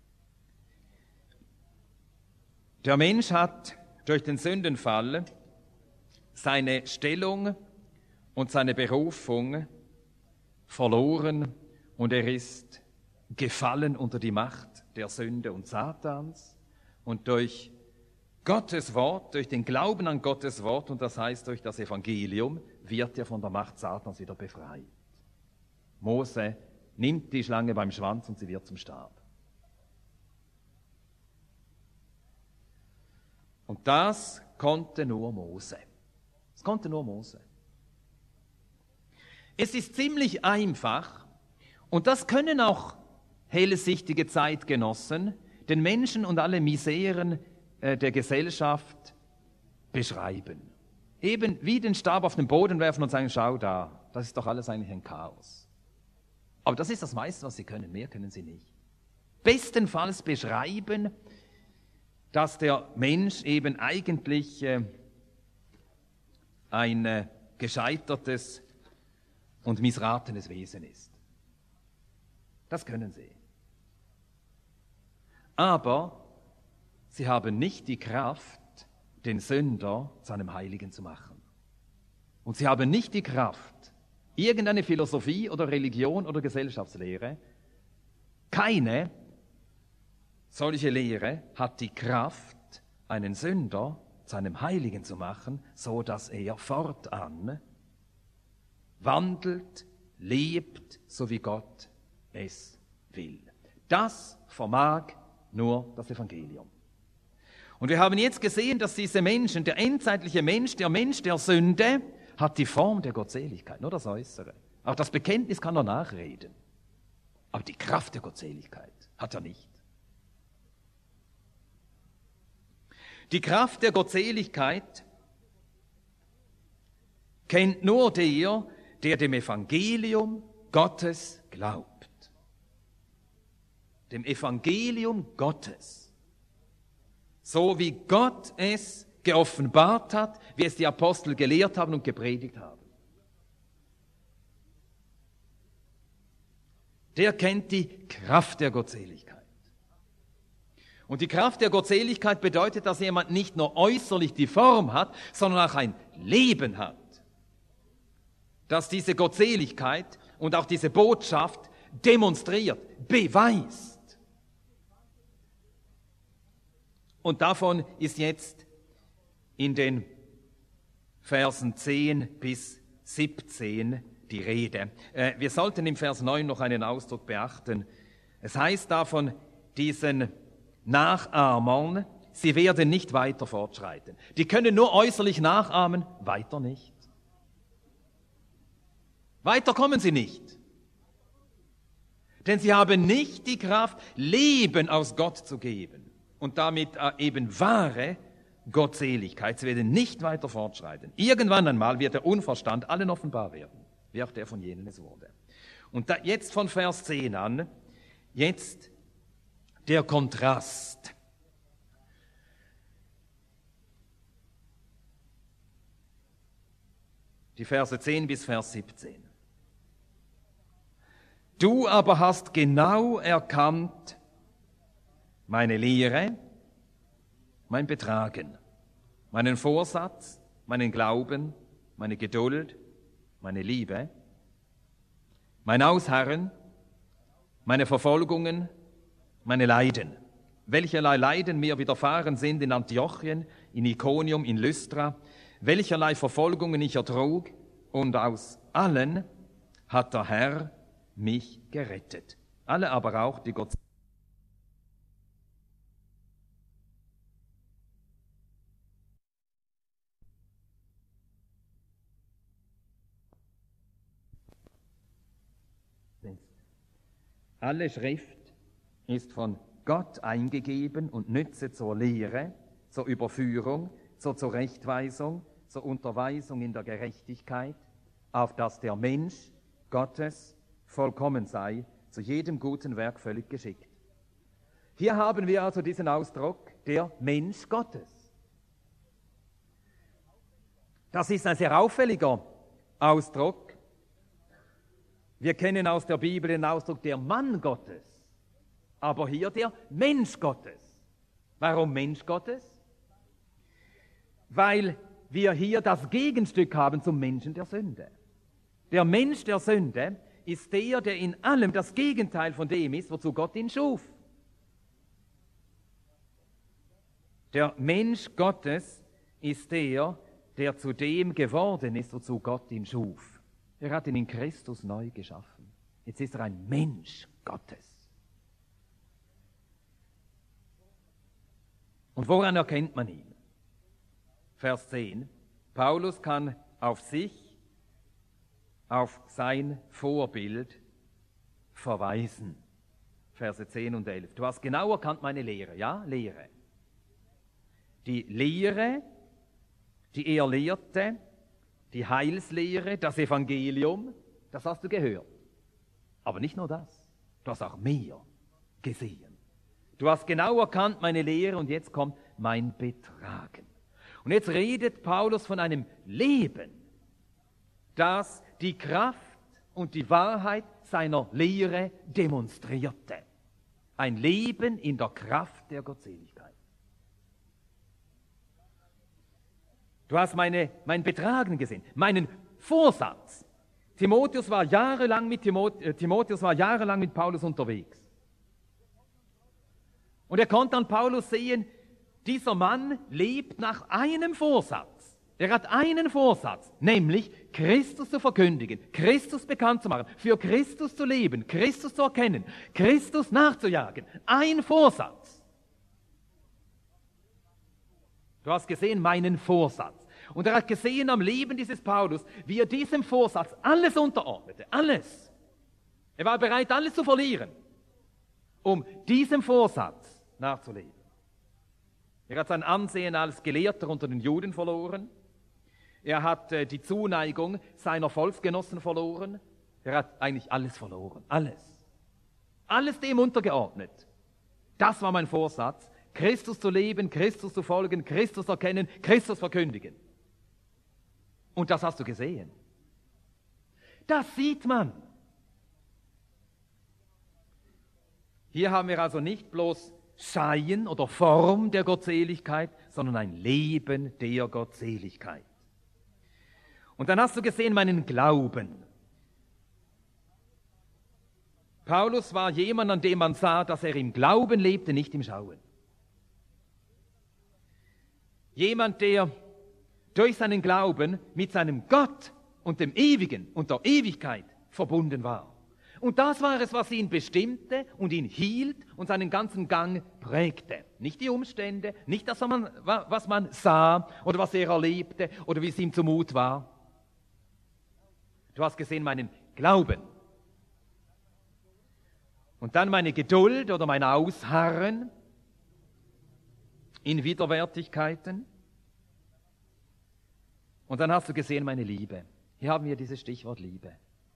Der Mensch hat durch den Sündenfall seine Stellung und seine Berufung verloren und er ist gefallen unter die Macht der Sünde und Satans und durch Gottes Wort, durch den Glauben an Gottes Wort und das heißt durch das Evangelium, wird er von der Macht Satans wieder befreit. Mose nimmt die Schlange beim Schwanz und sie wird zum Stab. Und das konnte nur Mose. Das konnte nur Mose. Es ist ziemlich einfach und das können auch hellsichtige Zeitgenossen den Menschen und alle Miseren äh, der Gesellschaft beschreiben. Eben wie den Stab auf den Boden werfen und sagen, schau da, das ist doch alles eigentlich ein Chaos. Aber das ist das meiste, was sie können, mehr können sie nicht. Bestenfalls beschreiben, dass der Mensch eben eigentlich äh, ein äh, gescheitertes und missratenes Wesen ist. Das können sie. Aber sie haben nicht die Kraft, den Sünder zu einem Heiligen zu machen. Und sie haben nicht die Kraft, irgendeine Philosophie oder Religion oder Gesellschaftslehre, keine solche Lehre hat die Kraft, einen Sünder zu einem Heiligen zu machen, so dass er fortan wandelt, lebt, so wie Gott es will. Das vermag nur das Evangelium. Und wir haben jetzt gesehen, dass diese Menschen, der endzeitliche Mensch, der Mensch der Sünde, hat die Form der Gottseligkeit, nur das Äußere. Auch das Bekenntnis kann er nachreden. Aber die Kraft der Gottseligkeit hat er nicht. Die Kraft der Gottseligkeit kennt nur der, der dem Evangelium Gottes glaubt. Dem Evangelium Gottes. So wie Gott es geoffenbart hat, wie es die Apostel gelehrt haben und gepredigt haben. Der kennt die Kraft der Gottseligkeit. Und die Kraft der Gottseligkeit bedeutet, dass jemand nicht nur äußerlich die Form hat, sondern auch ein Leben hat. Dass diese Gottseligkeit und auch diese Botschaft demonstriert, beweist. Und davon ist jetzt in den Versen zehn bis siebzehn die Rede. Äh, wir sollten im Vers neun noch einen Ausdruck beachten. Es heißt davon, diesen Nachahmern, sie werden nicht weiter fortschreiten. Die können nur äußerlich nachahmen, weiter nicht. Weiter kommen sie nicht. Denn sie haben nicht die Kraft, Leben aus Gott zu geben und damit eben wahre Gottseligkeit. Sie werden nicht weiter fortschreiten. Irgendwann einmal wird der Unverstand allen offenbar werden, wie auch der von jenen es wurde. Und da, jetzt von Vers zehn an, jetzt der Kontrast. Die Verse zehn bis Vers siebzehn. Du aber hast genau erkannt meine Lehre, mein Betragen, meinen Vorsatz, meinen Glauben, meine Geduld, meine Liebe, mein Ausharren, meine Verfolgungen, meine Leiden, welcherlei Leiden mir widerfahren sind in Antiochien, in Ikonium, in Lystra, welcherlei Verfolgungen ich ertrug, und aus allen hat der Herr mich gerettet. Alle aber auch, die Gott Alle Schrift ist von Gott eingegeben und nütze zur Lehre, zur Überführung, zur Zurechtweisung, zur Unterweisung in der Gerechtigkeit, auf dass der Mensch Gottes vollkommen sei, zu jedem guten Werk völlig geschickt. Hier haben wir also diesen Ausdruck, der Mensch Gottes. Das ist ein sehr auffälliger Ausdruck. Wir kennen aus der Bibel den Ausdruck der Mann Gottes, aber hier der Mensch Gottes. Warum Mensch Gottes? Weil wir hier das Gegenstück haben zum Menschen der Sünde. Der Mensch der Sünde ist der, der in allem das Gegenteil von dem ist, wozu Gott ihn schuf. Der Mensch Gottes ist der, der zu dem geworden ist, wozu Gott ihn schuf. Er hat ihn in Christus neu geschaffen. Jetzt ist er ein Mensch Gottes. Und woran erkennt man ihn? Vers zehn. Paulus kann auf sich, auf sein Vorbild verweisen. Verse zehn und elf. Du hast genau erkannt meine Lehre. Ja, Lehre. Die Lehre, die er lehrte, die Heilslehre, das Evangelium, das hast du gehört. Aber nicht nur das, du hast auch mehr gesehen. Du hast genau erkannt meine Lehre und jetzt kommt mein Betragen. Und jetzt redet Paulus von einem Leben, das die Kraft und die Wahrheit seiner Lehre demonstrierte. Ein Leben in der Kraft der Gottseligkeit. Du hast meine, mein Betragen gesehen, meinen Vorsatz. Timotheus war jahrelang mit Timot, äh, Timotheus war jahrelang mit Paulus unterwegs. Und er konnte an Paulus sehen, dieser Mann lebt nach einem Vorsatz. Er hat einen Vorsatz, nämlich Christus zu verkündigen, Christus bekannt zu machen, für Christus zu leben, Christus zu erkennen, Christus nachzujagen. Ein Vorsatz. Du hast gesehen, meinen Vorsatz. Und er hat gesehen am Leben dieses Paulus, wie er diesem Vorsatz alles unterordnete, alles. Er war bereit, alles zu verlieren, um diesem Vorsatz nachzuleben. Er hat sein Ansehen als Gelehrter unter den Juden verloren. Er hat äh, die Zuneigung seiner Volksgenossen verloren. Er hat eigentlich alles verloren, alles. Alles dem untergeordnet. Das war mein Vorsatz, Christus zu leben, Christus zu folgen, Christus erkennen, Christus verkündigen. Und das hast du gesehen. Das sieht man. Hier haben wir also nicht bloß Schein oder Form der Gottseligkeit, sondern ein Leben der Gottseligkeit. Und dann hast du gesehen meinen Glauben. Paulus war jemand, an dem man sah, dass er im Glauben lebte, nicht im Schauen. Jemand, der durch seinen Glauben mit seinem Gott und dem Ewigen und der Ewigkeit verbunden war. Und das war es, was ihn bestimmte und ihn hielt und seinen ganzen Gang prägte. Nicht die Umstände, nicht das, was man sah oder was er erlebte oder wie es ihm zumut war. Du hast gesehen meinen Glauben. Und dann meine Geduld oder mein Ausharren in Widerwärtigkeiten. Und dann hast du gesehen meine Liebe. Hier haben wir dieses Stichwort Liebe.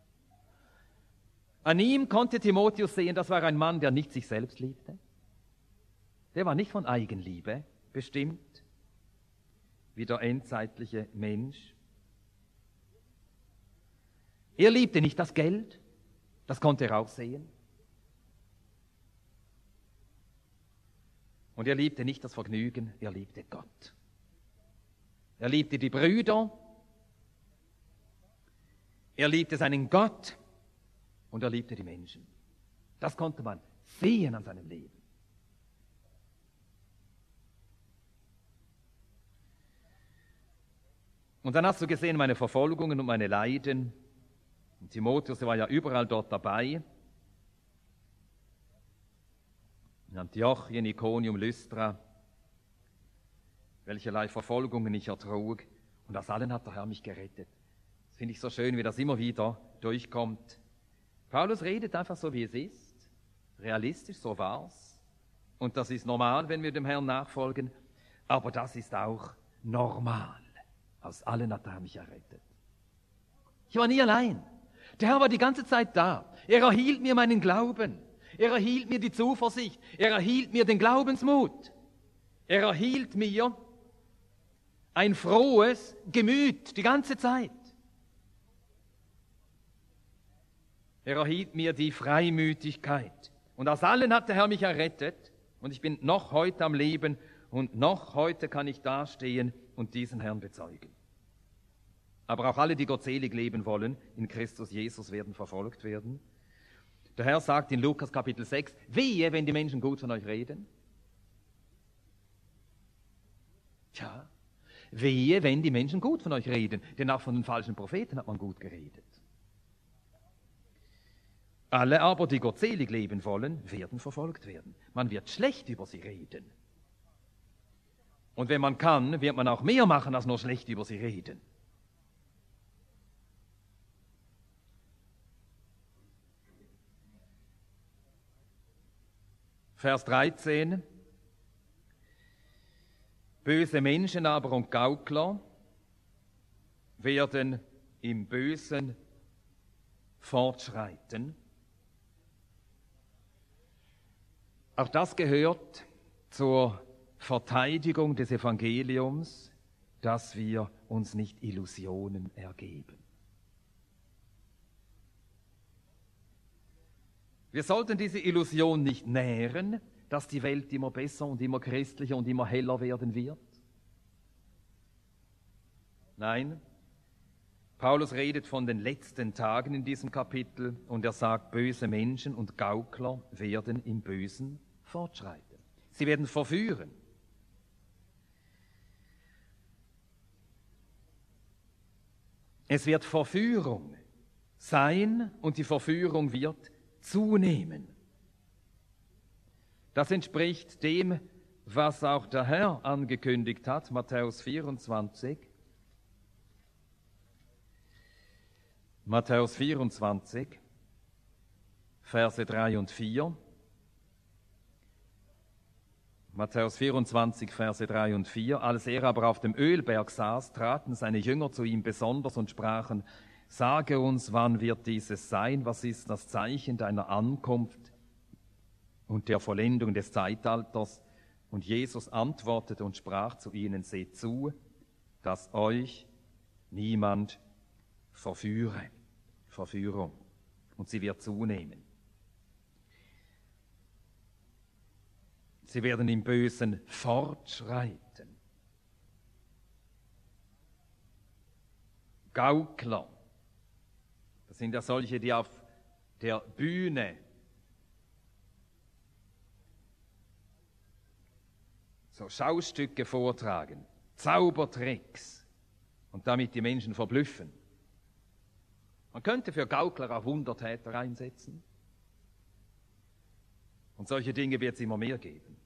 An ihm konnte Timotheus sehen, das war ein Mann, der nicht sich selbst liebte. Der war nicht von Eigenliebe bestimmt, wie der endzeitliche Mensch. Er liebte nicht das Geld, das konnte er auch sehen. Und er liebte nicht das Vergnügen, er liebte Gott. Er liebte die Brüder, er liebte seinen Gott und er liebte die Menschen. Das konnte man sehen an seinem Leben. Und dann hast du gesehen meine Verfolgungen und meine Leiden. Und Timotheus war ja überall dort dabei. In Antiochien, Iconium, Lystra, welcherlei Verfolgungen ich ertrug. Und aus allen hat der Herr mich gerettet. Das finde ich so schön, wie das immer wieder durchkommt. Paulus redet einfach so, wie es ist. Realistisch, so war's. Und das ist normal, wenn wir dem Herrn nachfolgen. Aber das ist auch normal. Aus allen hat der Herr mich errettet. Ich war nie allein. Der Herr war die ganze Zeit da. Er erhielt mir meinen Glauben. Er erhielt mir die Zuversicht. Er erhielt mir den Glaubensmut. Er erhielt mir ein frohes Gemüt die ganze Zeit. Er erhielt mir die Freimütigkeit. Und aus allen hat der Herr mich errettet. Und ich bin noch heute am Leben. Und noch heute kann ich dastehen und diesen Herrn bezeugen. Aber auch alle, die gottselig leben wollen, in Christus Jesus, werden verfolgt werden. Der Herr sagt in Lukas Kapitel sechs, wehe, wenn die Menschen gut von euch reden. Tja, wehe, wenn die Menschen gut von euch reden, denn auch von den falschen Propheten hat man gut geredet. Alle aber, die gottselig leben wollen, werden verfolgt werden. Man wird schlecht über sie reden. Und wenn man kann, wird man auch mehr machen, als nur schlecht über sie reden. Vers dreizehn. Böse Menschen aber und Gaukler werden im Bösen fortschreiten. Auch das gehört zur Verteidigung des Evangeliums, dass wir uns nicht Illusionen ergeben. Wir sollten diese Illusion nicht nähren, dass die Welt immer besser und immer christlicher und immer heller werden wird. Nein, Paulus redet von den letzten Tagen in diesem Kapitel und er sagt, böse Menschen und Gaukler werden im Bösen fortschreiten. Sie werden verführen. Es wird Verführung sein und die Verführung wird zunehmen. Das entspricht dem, was auch der Herr angekündigt hat, Matthäus vierundzwanzig. Matthäus vierundzwanzig, Verse drei und vier. Matthäus vierundzwanzig, Verse drei und vier. Als er aber auf dem Ölberg saß, traten seine Jünger zu ihm besonders und sprachen, sage uns, wann wird dieses sein? Was ist das Zeichen deiner Ankunft und der Vollendung des Zeitalters? Und Jesus antwortete und sprach zu ihnen, seht zu, dass euch niemand verführe. Verführung. Und sie wird zunehmen. Sie werden im Bösen fortschreiten. Gaukler. Das sind ja solche, die auf der Bühne so Schaustücke vortragen, Zaubertricks und damit die Menschen verblüffen. Man könnte für Gaukler auch Wundertäter einsetzen. Und solche Dinge wird es immer mehr geben.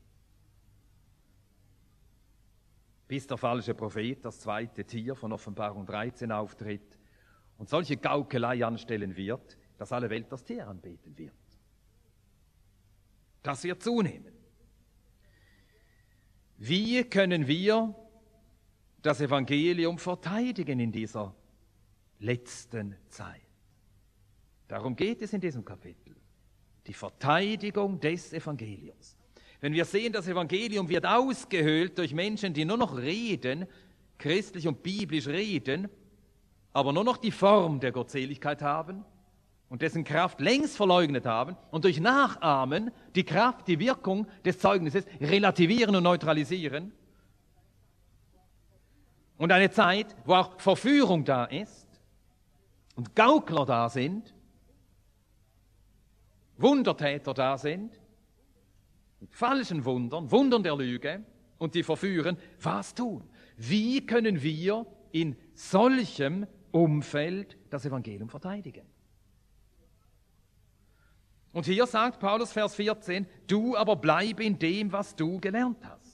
Bis der falsche Prophet, das zweite Tier von Offenbarung dreizehn, auftritt und solche Gaukelei anstellen wird, dass alle Welt das Tier anbeten wird. Das wird zunehmen. Wie können wir das Evangelium verteidigen in dieser letzten Zeit? Darum geht es in diesem Kapitel. Die Verteidigung des Evangeliums. Wenn wir sehen, das Evangelium wird ausgehöhlt durch Menschen, die nur noch reden, christlich und biblisch reden, aber nur noch die Form der Gottseligkeit haben und dessen Kraft längst verleugnet haben und durch Nachahmen die Kraft, die Wirkung des Zeugnisses relativieren und neutralisieren. Und eine Zeit, wo auch Verführung da ist und Gaukler da sind, Wundertäter da sind, mit falschen Wundern, Wundern der Lüge und die verführen, was tun? Wie können wir in solchem Umfeld das Evangelium verteidigen? Und hier sagt Paulus, Vers vierzehn, du aber bleib in dem, was du gelernt hast.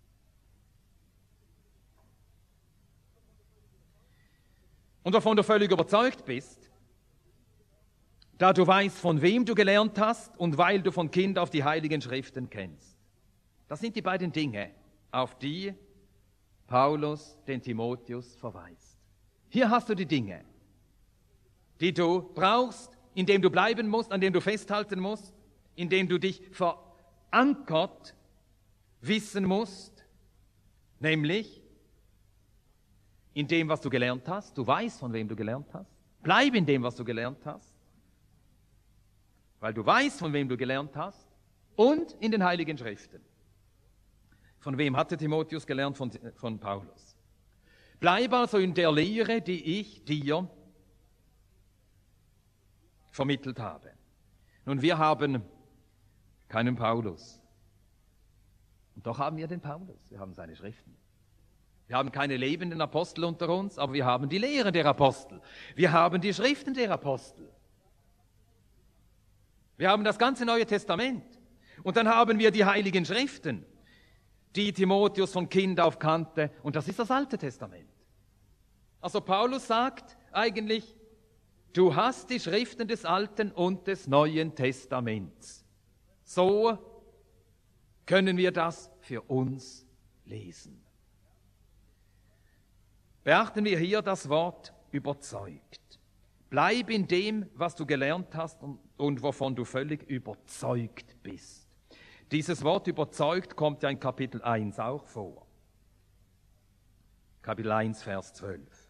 Und wovon du völlig überzeugt bist, da du weißt, von wem du gelernt hast und weil du von Kind auf die Heiligen Schriften kennst. Das sind die beiden Dinge, auf die Paulus den Timotheus verweist. Hier hast du die Dinge, die du brauchst, in dem du bleiben musst, an dem du festhalten musst, in dem du dich verankert wissen musst, nämlich in dem, was du gelernt hast. Du weißt, von wem du gelernt hast. Bleib in dem, was du gelernt hast, weil du weißt, von wem du gelernt hast, und in den Heiligen Schriften. Von wem hatte Timotheus gelernt? Von, von Paulus. Bleib also in der Lehre, die ich dir vermittelt habe. Nun, wir haben keinen Paulus. Und doch haben wir den Paulus. Wir haben seine Schriften. Wir haben keine lebenden Apostel unter uns, aber wir haben die Lehre der Apostel. Wir haben die Schriften der Apostel. Wir haben das ganze Neue Testament. Und dann haben wir die Heiligen Schriften, die Timotheus von Kind auf kannte. Und das ist das Alte Testament. Also Paulus sagt eigentlich, du hast die Schriften des Alten und des Neuen Testaments. So können wir das für uns lesen. Beachten wir hier das Wort überzeugt. Bleib in dem, was du gelernt hast und, und wovon du völlig überzeugt bist. Dieses Wort überzeugt kommt ja in Kapitel eins auch vor. Kapitel eins, Vers zwölf.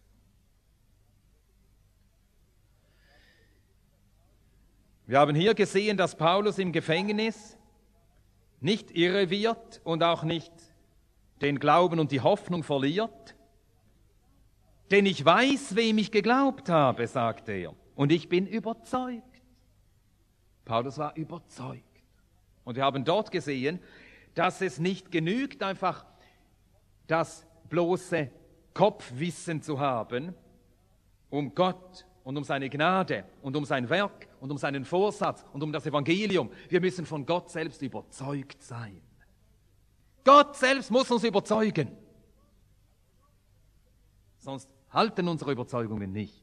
Wir haben hier gesehen, dass Paulus im Gefängnis nicht irre wird und auch nicht den Glauben und die Hoffnung verliert. Denn ich weiß, wem ich geglaubt habe, sagt er, und ich bin überzeugt. Paulus war überzeugt. Und wir haben dort gesehen, dass es nicht genügt, einfach das bloße Kopfwissen zu haben, um Gott und um seine Gnade und um sein Werk und um seinen Vorsatz und um das Evangelium. Wir müssen von Gott selbst überzeugt sein. Gott selbst muss uns überzeugen. Sonst halten unsere Überzeugungen nicht.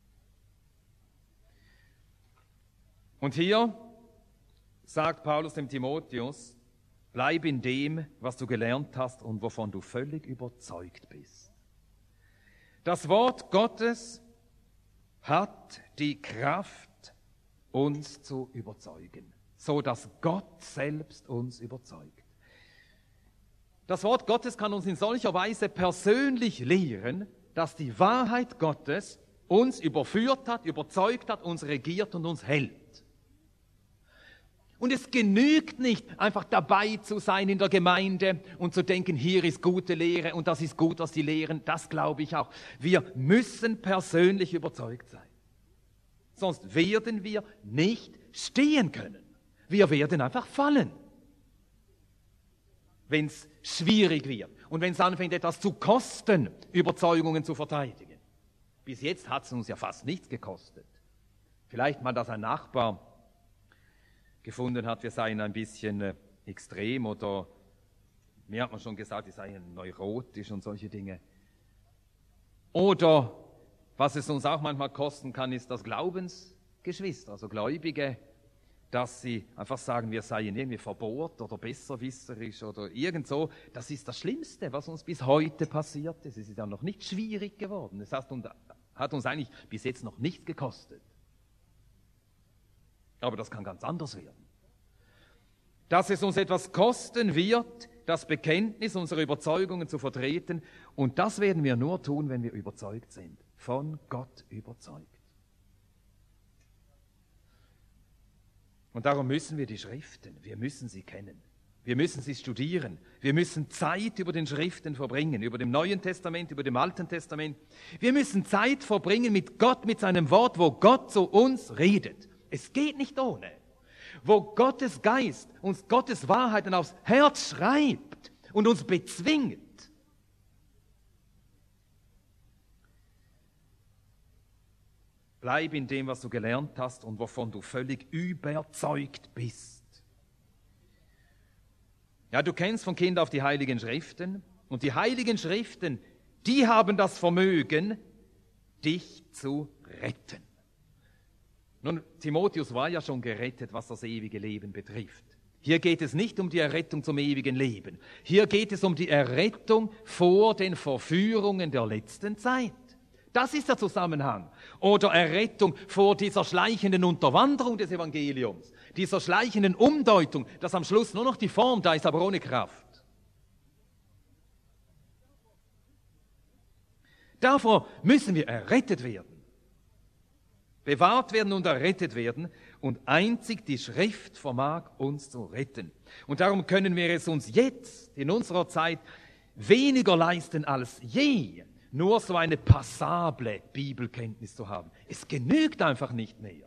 Und hier sagt Paulus dem Timotheus, bleib in dem, was du gelernt hast und wovon du völlig überzeugt bist. Das Wort Gottes hat die Kraft, uns zu überzeugen, so dass Gott selbst uns überzeugt. Das Wort Gottes kann uns in solcher Weise persönlich lehren, dass die Wahrheit Gottes uns überführt hat, überzeugt hat, uns regiert und uns hält. Und es genügt nicht, einfach dabei zu sein in der Gemeinde und zu denken, hier ist gute Lehre und das ist gut, was die lehren. Das glaube ich auch. Wir müssen persönlich überzeugt sein. Sonst werden wir nicht stehen können. Wir werden einfach fallen, wenn es schwierig wird und wenn es anfängt, etwas zu kosten, Überzeugungen zu verteidigen. Bis jetzt hat es uns ja fast nichts gekostet. Vielleicht mal, dass ein Nachbar gefunden hat, wir seien ein bisschen äh, extrem oder mir hat man schon gesagt, wir seien neurotisch und solche Dinge. Oder Was es uns auch manchmal kosten kann, ist das Glaubensgeschwister, also Gläubige, dass sie einfach sagen, wir seien irgendwie verbohrt oder besserwisserisch oder irgend so. Das ist das Schlimmste, was uns bis heute passiert ist. Es ist ja noch nicht schwierig geworden. Es hat uns, hat uns eigentlich bis jetzt noch nichts gekostet. Aber das kann ganz anders werden. Dass es uns etwas kosten wird, das Bekenntnis unserer Überzeugungen zu vertreten. Und das werden wir nur tun, wenn wir überzeugt sind. Von Gott überzeugt. Und darum müssen wir die Schriften, wir müssen sie kennen. Wir müssen sie studieren. Wir müssen Zeit über den Schriften verbringen, über dem Neuen Testament, über dem Alten Testament. Wir müssen Zeit verbringen mit Gott, mit seinem Wort, wo Gott zu uns redet. Es geht nicht ohne. Wo Gottes Geist uns Gottes Wahrheiten aufs Herz schreibt und uns bezwingt. Bleib in dem, was du gelernt hast und wovon du völlig überzeugt bist. Ja, du kennst von Kind auf die Heiligen Schriften. Und die Heiligen Schriften, die haben das Vermögen, dich zu retten. Nun, Timotheus war ja schon gerettet, was das ewige Leben betrifft. Hier geht es nicht um die Errettung zum ewigen Leben. Hier geht es um die Errettung vor den Verführungen der letzten Zeit. Das ist der Zusammenhang. Oder Errettung vor dieser schleichenden Unterwanderung des Evangeliums, dieser schleichenden Umdeutung, dass am Schluss nur noch die Form da ist, aber ohne Kraft. Davor müssen wir errettet werden. Bewahrt werden und errettet werden. Und einzig die Schrift vermag uns zu retten. Und darum können wir es uns jetzt in unserer Zeit weniger leisten als je, nur so eine passable Bibelkenntnis zu haben. Es genügt einfach nicht mehr.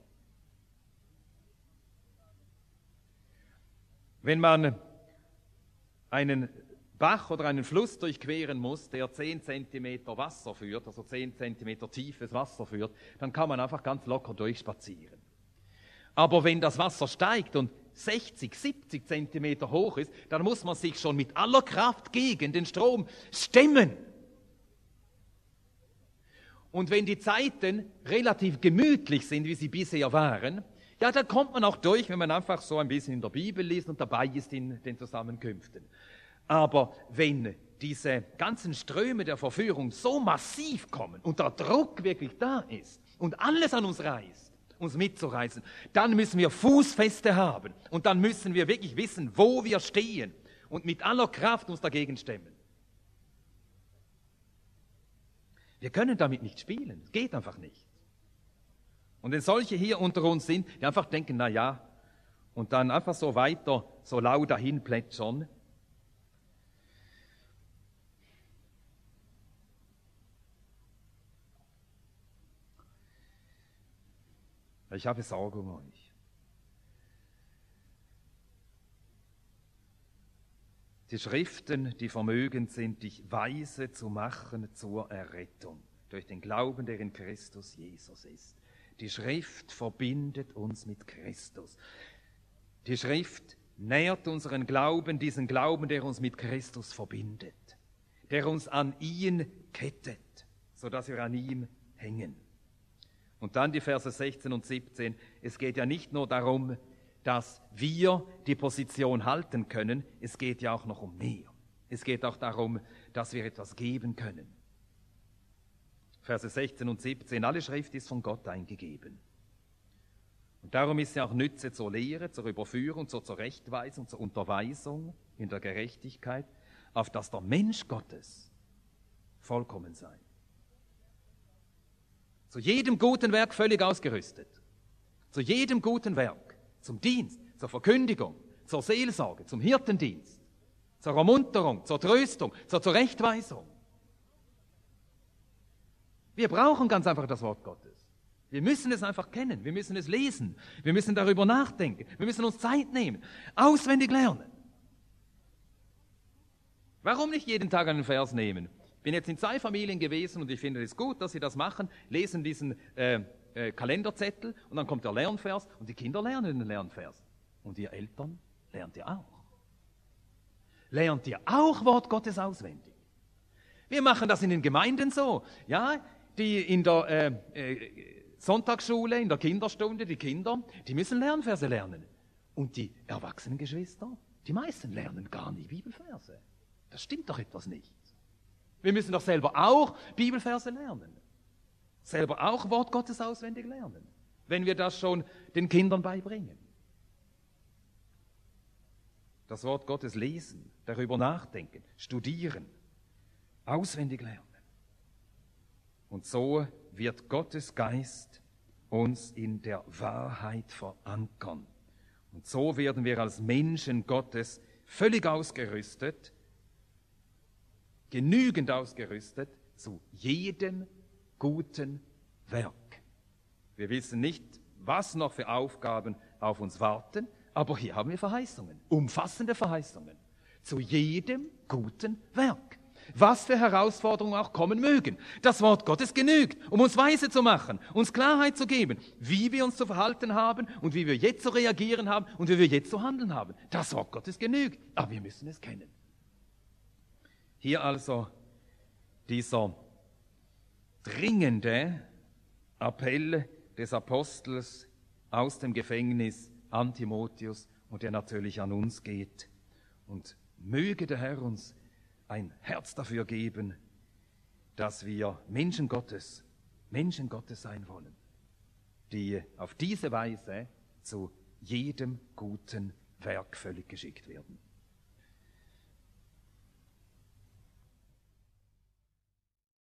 Wenn man einen Bach oder einen Fluss durchqueren muss, der zehn Zentimeter Wasser führt, also zehn Zentimeter tiefes Wasser führt, dann kann man einfach ganz locker durchspazieren. Aber wenn das Wasser steigt und sechzig, siebzig Zentimeter hoch ist, dann muss man sich schon mit aller Kraft gegen den Strom stemmen. Und wenn die Zeiten relativ gemütlich sind, wie sie bisher waren, ja, dann kommt man auch durch, wenn man einfach so ein bisschen in der Bibel liest und dabei ist in den Zusammenkünften. Aber wenn diese ganzen Ströme der Verführung so massiv kommen und der Druck wirklich da ist und alles an uns reißt, uns mitzureißen, dann müssen wir Fußfeste haben und dann müssen wir wirklich wissen, wo wir stehen und mit aller Kraft uns dagegen stemmen. Wir können damit nicht spielen, es geht einfach nicht. Und wenn solche hier unter uns sind, die einfach denken, na ja, und dann einfach so weiter, so lau dahin plätschern, ich habe Sorge um euch. Die Schriften, die vermögend sind, dich weise zu machen zur Errettung, durch den Glauben, der in Christus Jesus ist. Die Schrift verbindet uns mit Christus. Die Schrift nährt unseren Glauben, diesen Glauben, der uns mit Christus verbindet, der uns an ihn kettet, sodass wir an ihm hängen. Und dann die Verse sechzehn und siebzehn. Es geht ja nicht nur darum, dass wir die Position halten können, es geht ja auch noch um mehr. Es geht auch darum, dass wir etwas geben können. Verse sechzehn und siebzehn, alle Schrift ist von Gott eingegeben. Und darum ist sie auch Nütze zur Lehre, zur Überführung, zur Zurechtweisung, zur Unterweisung in der Gerechtigkeit, auf dass der Mensch Gottes vollkommen sei. Zu jedem guten Werk völlig ausgerüstet. Zu jedem guten Werk. Zum Dienst, zur Verkündigung, zur Seelsorge, zum Hirtendienst, zur Ermunterung, zur Tröstung, zur Zurechtweisung. Wir brauchen ganz einfach das Wort Gottes. Wir müssen es einfach kennen, wir müssen es lesen, wir müssen darüber nachdenken, wir müssen uns Zeit nehmen, auswendig lernen. Warum nicht jeden Tag einen Vers nehmen? Ich bin jetzt in zwei Familien gewesen und ich finde es gut, dass sie das machen, lesen diesen äh, äh, Kalenderzettel und dann kommt der Lernvers und die Kinder lernen den Lernvers. Und ihr Eltern lernt ihr auch. Lernt ihr auch Wort Gottes auswendig? Wir machen das in den Gemeinden so. Ja, die in der äh, äh, Sonntagsschule, in der Kinderstunde, die Kinder, die müssen Lernverse lernen. Und die erwachsenen Geschwister, die meisten lernen gar nicht Bibelverse. Das stimmt doch etwas nicht. Wir müssen doch selber auch Bibelverse lernen. Selber auch Wort Gottes auswendig lernen, wenn wir das schon den Kindern beibringen. Das Wort Gottes lesen, darüber nachdenken, studieren, auswendig lernen. Und so wird Gottes Geist uns in der Wahrheit verankern. Und so werden wir als Menschen Gottes völlig ausgerüstet, genügend ausgerüstet zu jedem guten Werk. Wir wissen nicht, was noch für Aufgaben auf uns warten, aber hier haben wir Verheißungen, umfassende Verheißungen, zu jedem guten Werk. Was für Herausforderungen auch kommen mögen. Das Wort Gottes genügt, um uns weise zu machen, uns Klarheit zu geben, wie wir uns zu verhalten haben und wie wir jetzt zu reagieren haben und wie wir jetzt zu handeln haben. Das Wort Gottes genügt, aber wir müssen es kennen. Hier also dieser dringende Appell des Apostels aus dem Gefängnis an Timotheus und der natürlich an uns geht. Und möge der Herr uns ein Herz dafür geben, dass wir Menschen Gottes, Menschen Gottes sein wollen, die auf diese Weise zu jedem guten Werk völlig geschickt werden.